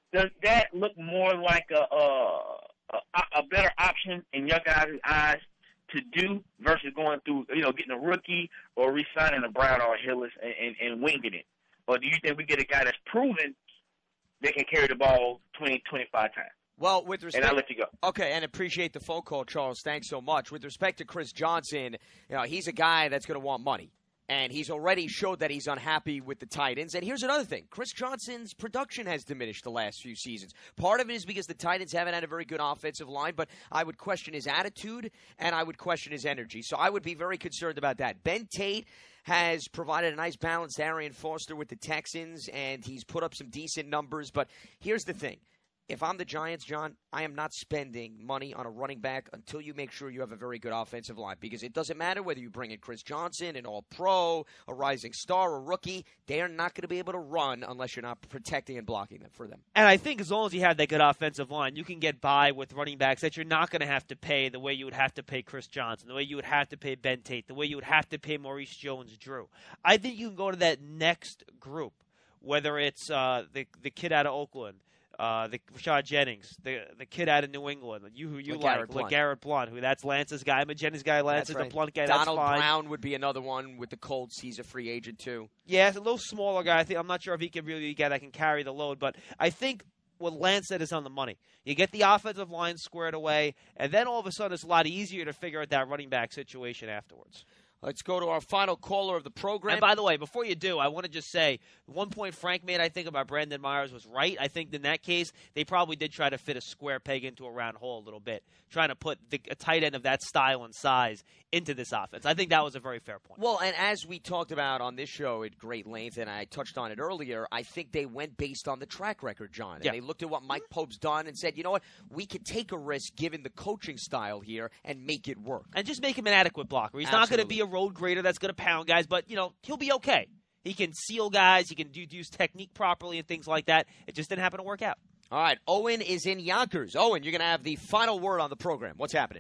does that look more like a a, a, a better option in your guys' eyes to do versus going through, you know, getting a rookie or re-signing a Brown or a Hillis and, and, and winging it? Or do you think we get a guy that's proven that can carry the ball twenty, twenty-five times? Well, with respect, and I'll let you go. Okay, and appreciate the phone call, Charles. Thanks so much. With respect to Chris Johnson, you know, he's a guy that's going to want money. And he's already showed that he's unhappy with the Titans. And here's another thing. Chris Johnson's production has diminished the last few seasons. Part of it is because the Titans haven't had a very good offensive line, but I would question his attitude and I would question his energy. So I would be very concerned about that. Ben Tate has provided a nice balance to Arian Foster with the Texans, and he's put up some decent numbers. But here's the thing. If I'm the Giants, John, I am not spending money on a running back until you make sure you have a very good offensive line. Because it doesn't matter whether you bring in Chris Johnson, an all-pro, a rising star, a rookie. They are not going to be able to run unless you're not protecting and blocking them for them. And I think as long as you have that good offensive line, you can get by with running backs that you're not going to have to pay the way you would have to pay Chris Johnson, the way you would have to pay Ben Tate, the way you would have to pay Maurice Jones-Drew. I think you can go to that next group, whether it's uh, the the kid out of Oakland, Uh, the Rashad Jennings, the the kid out of New England, you who you LeGarrette like, Blount. LeGarrette Blount, who that's Lance's guy. Magenna's guy, Lance That's is right. the Blunt guy. Donald that's fine. Brown would be another one with the Colts. He's a free agent too. Yeah, it's a little smaller guy. I think I'm not sure if he can really be a guy that can carry the load, but I think what Lance said is on the money. You get the offensive line squared away, and then all of a sudden it's a lot easier to figure out that running back situation afterwards. Let's go to our final caller of the program. And by the way, before you do, I want to just say, the one point Frank made, I think, about Brandon Myers was right. I think in that case, they probably did try to fit a square peg into a round hole a little bit, trying to put the, a tight end of that style and size into this offense. I think that was a very fair point. Well, and as we talked about on this show at great length, and I touched on it earlier, I think they went based on the track record, John. And yeah. they looked at what Mike Pope's done and said, you know what, we could take a risk given the coaching style here and make it work. And just make him an adequate blocker. He's Absolutely. not going to be a road grader that's going to pound guys, but, you know, he'll be okay. He can seal guys. He can do, use technique properly and things like that. It just didn't happen to work out. All right, Owen is in Yonkers. Owen, you're going to have the final word on the program. What's happening?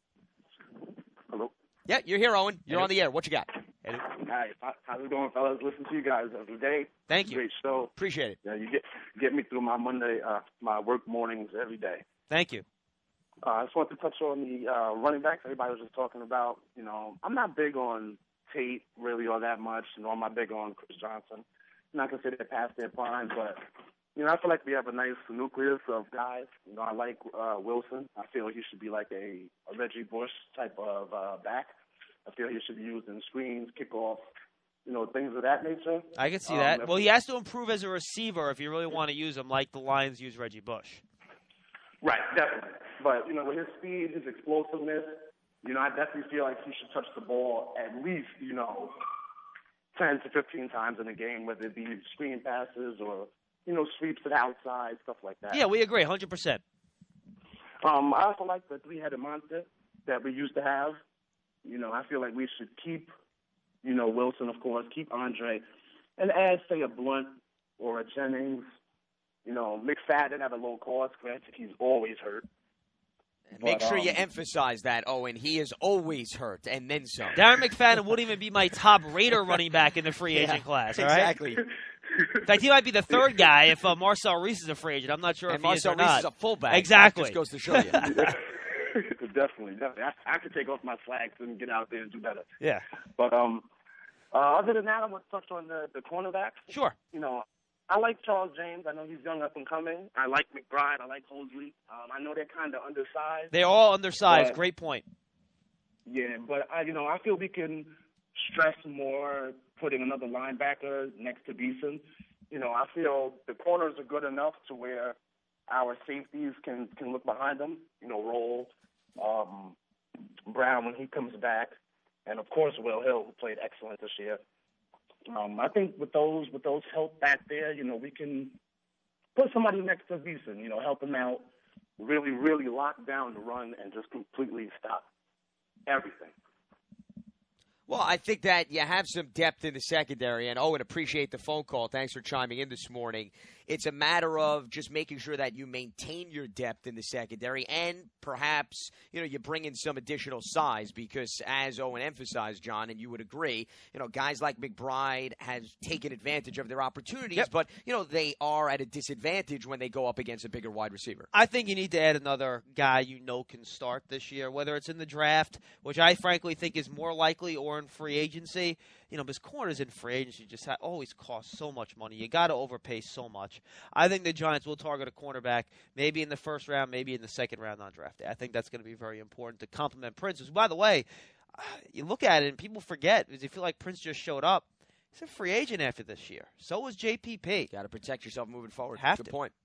Hello? Yeah, you're here, Owen. You're Hello. on the air. What you got? Hi, how's it going, fellas? Listen to you guys every day. Thank you. Great show. Appreciate it. Yeah, you get get me through my Monday, uh, my work mornings every day. Thank you. Uh, I just want to touch on the uh, running backs. Everybody was just talking about. You know, I'm not big on Tate really all that much. You know, I'm not big on Chris Johnson. I'm not considered past their prime, but you know, I feel like we have a nice nucleus of guys. You know, I like uh, Wilson. I feel he should be like a, a Reggie Bush type of uh, back. I feel he should be used in screens, kickoffs, you know, things of that nature. I can see um, that. Well, he has to improve as a receiver if you really want to use him like the Lions use Reggie Bush. Right, definitely. But, you know, with his speed, his explosiveness, you know, I definitely feel like he should touch the ball at least, you know, ten to fifteen times in a game, whether it be screen passes or, you know, sweeps to the outside, stuff like that. Yeah, we agree, one hundred percent. Um, I also like the three-headed monster that we used to have. You know, I feel like we should keep, you know, Wilson, of course, keep Andre, and add, say, a Blunt or a Jennings. You know, McFadden at a low cost. Granted, he's always hurt. Make But, sure um, you emphasize that, Owen. He is always hurt, and then some. Darren McFadden wouldn't even be my top Raider running back in the free agent Yeah, class, all right? exactly. In fact, he might be the third guy if uh, Marcel Reese is a free agent. I'm not sure And if Marcel he is or Reese not. is a fullback. Exactly. That just goes to show you. definitely, definitely. I, I could take off my flags and get out there and do better. Yeah. But um, uh, other than that, I want to touch on the, the cornerbacks. Sure. You know, I like Charles James. I know he's young, up and coming. I like McBride. I like Hosley. Um, I know they're kind of undersized. They're all undersized. But- Great point. Yeah, but I, you know, I feel we can stress more putting another linebacker next to Beeson. You know, I feel the corners are good enough to where our safeties can, can look behind them. You know, Roll, um, Brown when he comes back, and of course Will Hill, who played excellent this year. Um, I think with those with those help back there, you know, we can put somebody next to Beeson. You know, help him out, really, really lock down the run and just completely stop everything. Well, I think that you have some depth in the secondary, and Owen, appreciate the phone call. Thanks for chiming in this morning. it's a matter of just making sure that you maintain your depth in the secondary and perhaps, you know, you bring in some additional size because, as Owen emphasized, John, and you would agree, you know, guys like McBride has taken advantage of their opportunities, Yep. but, you know, they are at a disadvantage when they go up against a bigger wide receiver. I think you need to add another guy you know can start this year, whether it's in the draft, which I frankly think is more likely, or in free agency. You know, because corners in free agency just ha- always cost so much money. You got to overpay so much. I think the Giants will target a cornerback maybe in the first round, maybe in the second round on draft day. I think that's going to be very important to complement Prince. Who, by the way, you look at it and people forget because you feel like Prince just showed up. He's a free agent after this year. So was J P P. Got to protect yourself moving forward. Have Good to. point.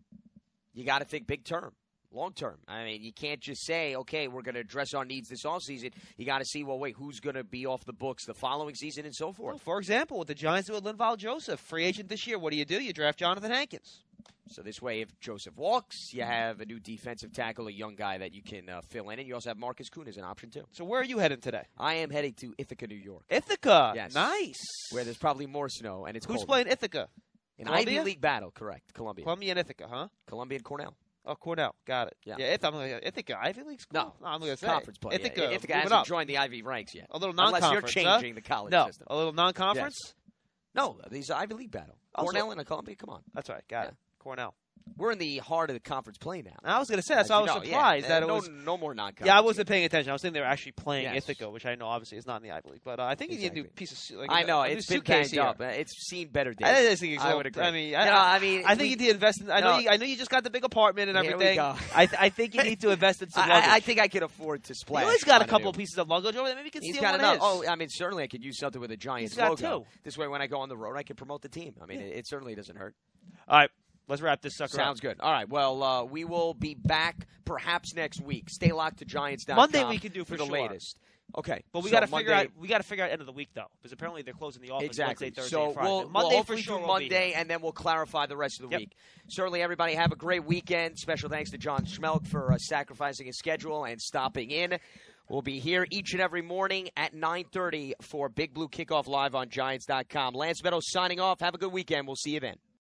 You got to think big term. Long term. I mean, you can't just say, okay, we're going to address our needs this offseason. You got to see, well, wait, who's going to be off the books the following season and so forth. Well, for example, with the Giants do with Linval Joseph, free agent this year, what do you do? You draft Jonathan Hankins. So this way, if Joseph walks, you have a new defensive tackle, a young guy that you can uh, fill in, and you also have Marcus Kuhn as an option, too. So where are you heading today? I am heading to Ithaca, New York. Ithaca. Yes. Nice. Where there's probably more snow, and it's Who's colder. playing Ithaca? An Columbia? Ivy League battle, correct. Columbia. Columbia and Ithaca, huh? Columbia and Cornell. Oh, Cornell. Got it. Yeah. Yeah, Ith- I'm like, Ithaca, Ivy League school? No, no I'm going to say. conference play. Ithaca, yeah. Ithaca moving hasn't up. joined the Ivy ranks yet. A little Unless non-conference, you're changing huh? the college no, system. a little non-conference? Yes. No, these Ivy League battle. Oh, Cornell so- and Columbia, come on. That's right. Got Yeah. it. Cornell. We're in the heart of the conference play now. I was going to say, that's As why I you was know, yeah. surprised that Uh, it no, was. no more non-conference. Yeah, I wasn't paying attention. I was thinking they were actually playing Yes. Ithaca, which I know obviously is not in the Ivy League. But uh, I think you need a new piece of su- like I a- know a new it's been suitcase banged here. up. Uh, It's seen better days. I, just think it's I so- would agree. I mean, You I, know, I mean, I think we- you need to invest in. I know. No. You, I know you just got the big apartment and Here we everything. go. I, th- I think you need to invest in some luggage. I, I think I could afford to splash. You always got a on couple new- pieces of luggage over there. Maybe you can He's steal got one enough. of his. Oh, I mean, certainly I could use something with a Giants He's got logo. two. This way, when I go on the road, I can promote the team. I mean, it, it certainly doesn't hurt. All right, let's wrap this sucker up. Sounds good. All right. Well, uh, we will be back perhaps next week. Stay locked to Giants dot com. Monday we can do for the sure. latest. Okay, But we so got to figure Monday- out. We got to figure out end of the week though, because apparently they're closing the office Exactly. Wednesday, Thursday, so and Friday. we'll, Monday we'll hopefully for sure do we'll be Monday, here. and then we'll clarify the rest of the Yep. week. Certainly, everybody have a great weekend. Special thanks to John Schmelk for uh, sacrificing his schedule and stopping in. We'll be here each and every morning at nine thirty for Big Blue Kickoff Live on Giants dot com. Lance Meadows signing off. Have a good weekend. We'll see you then.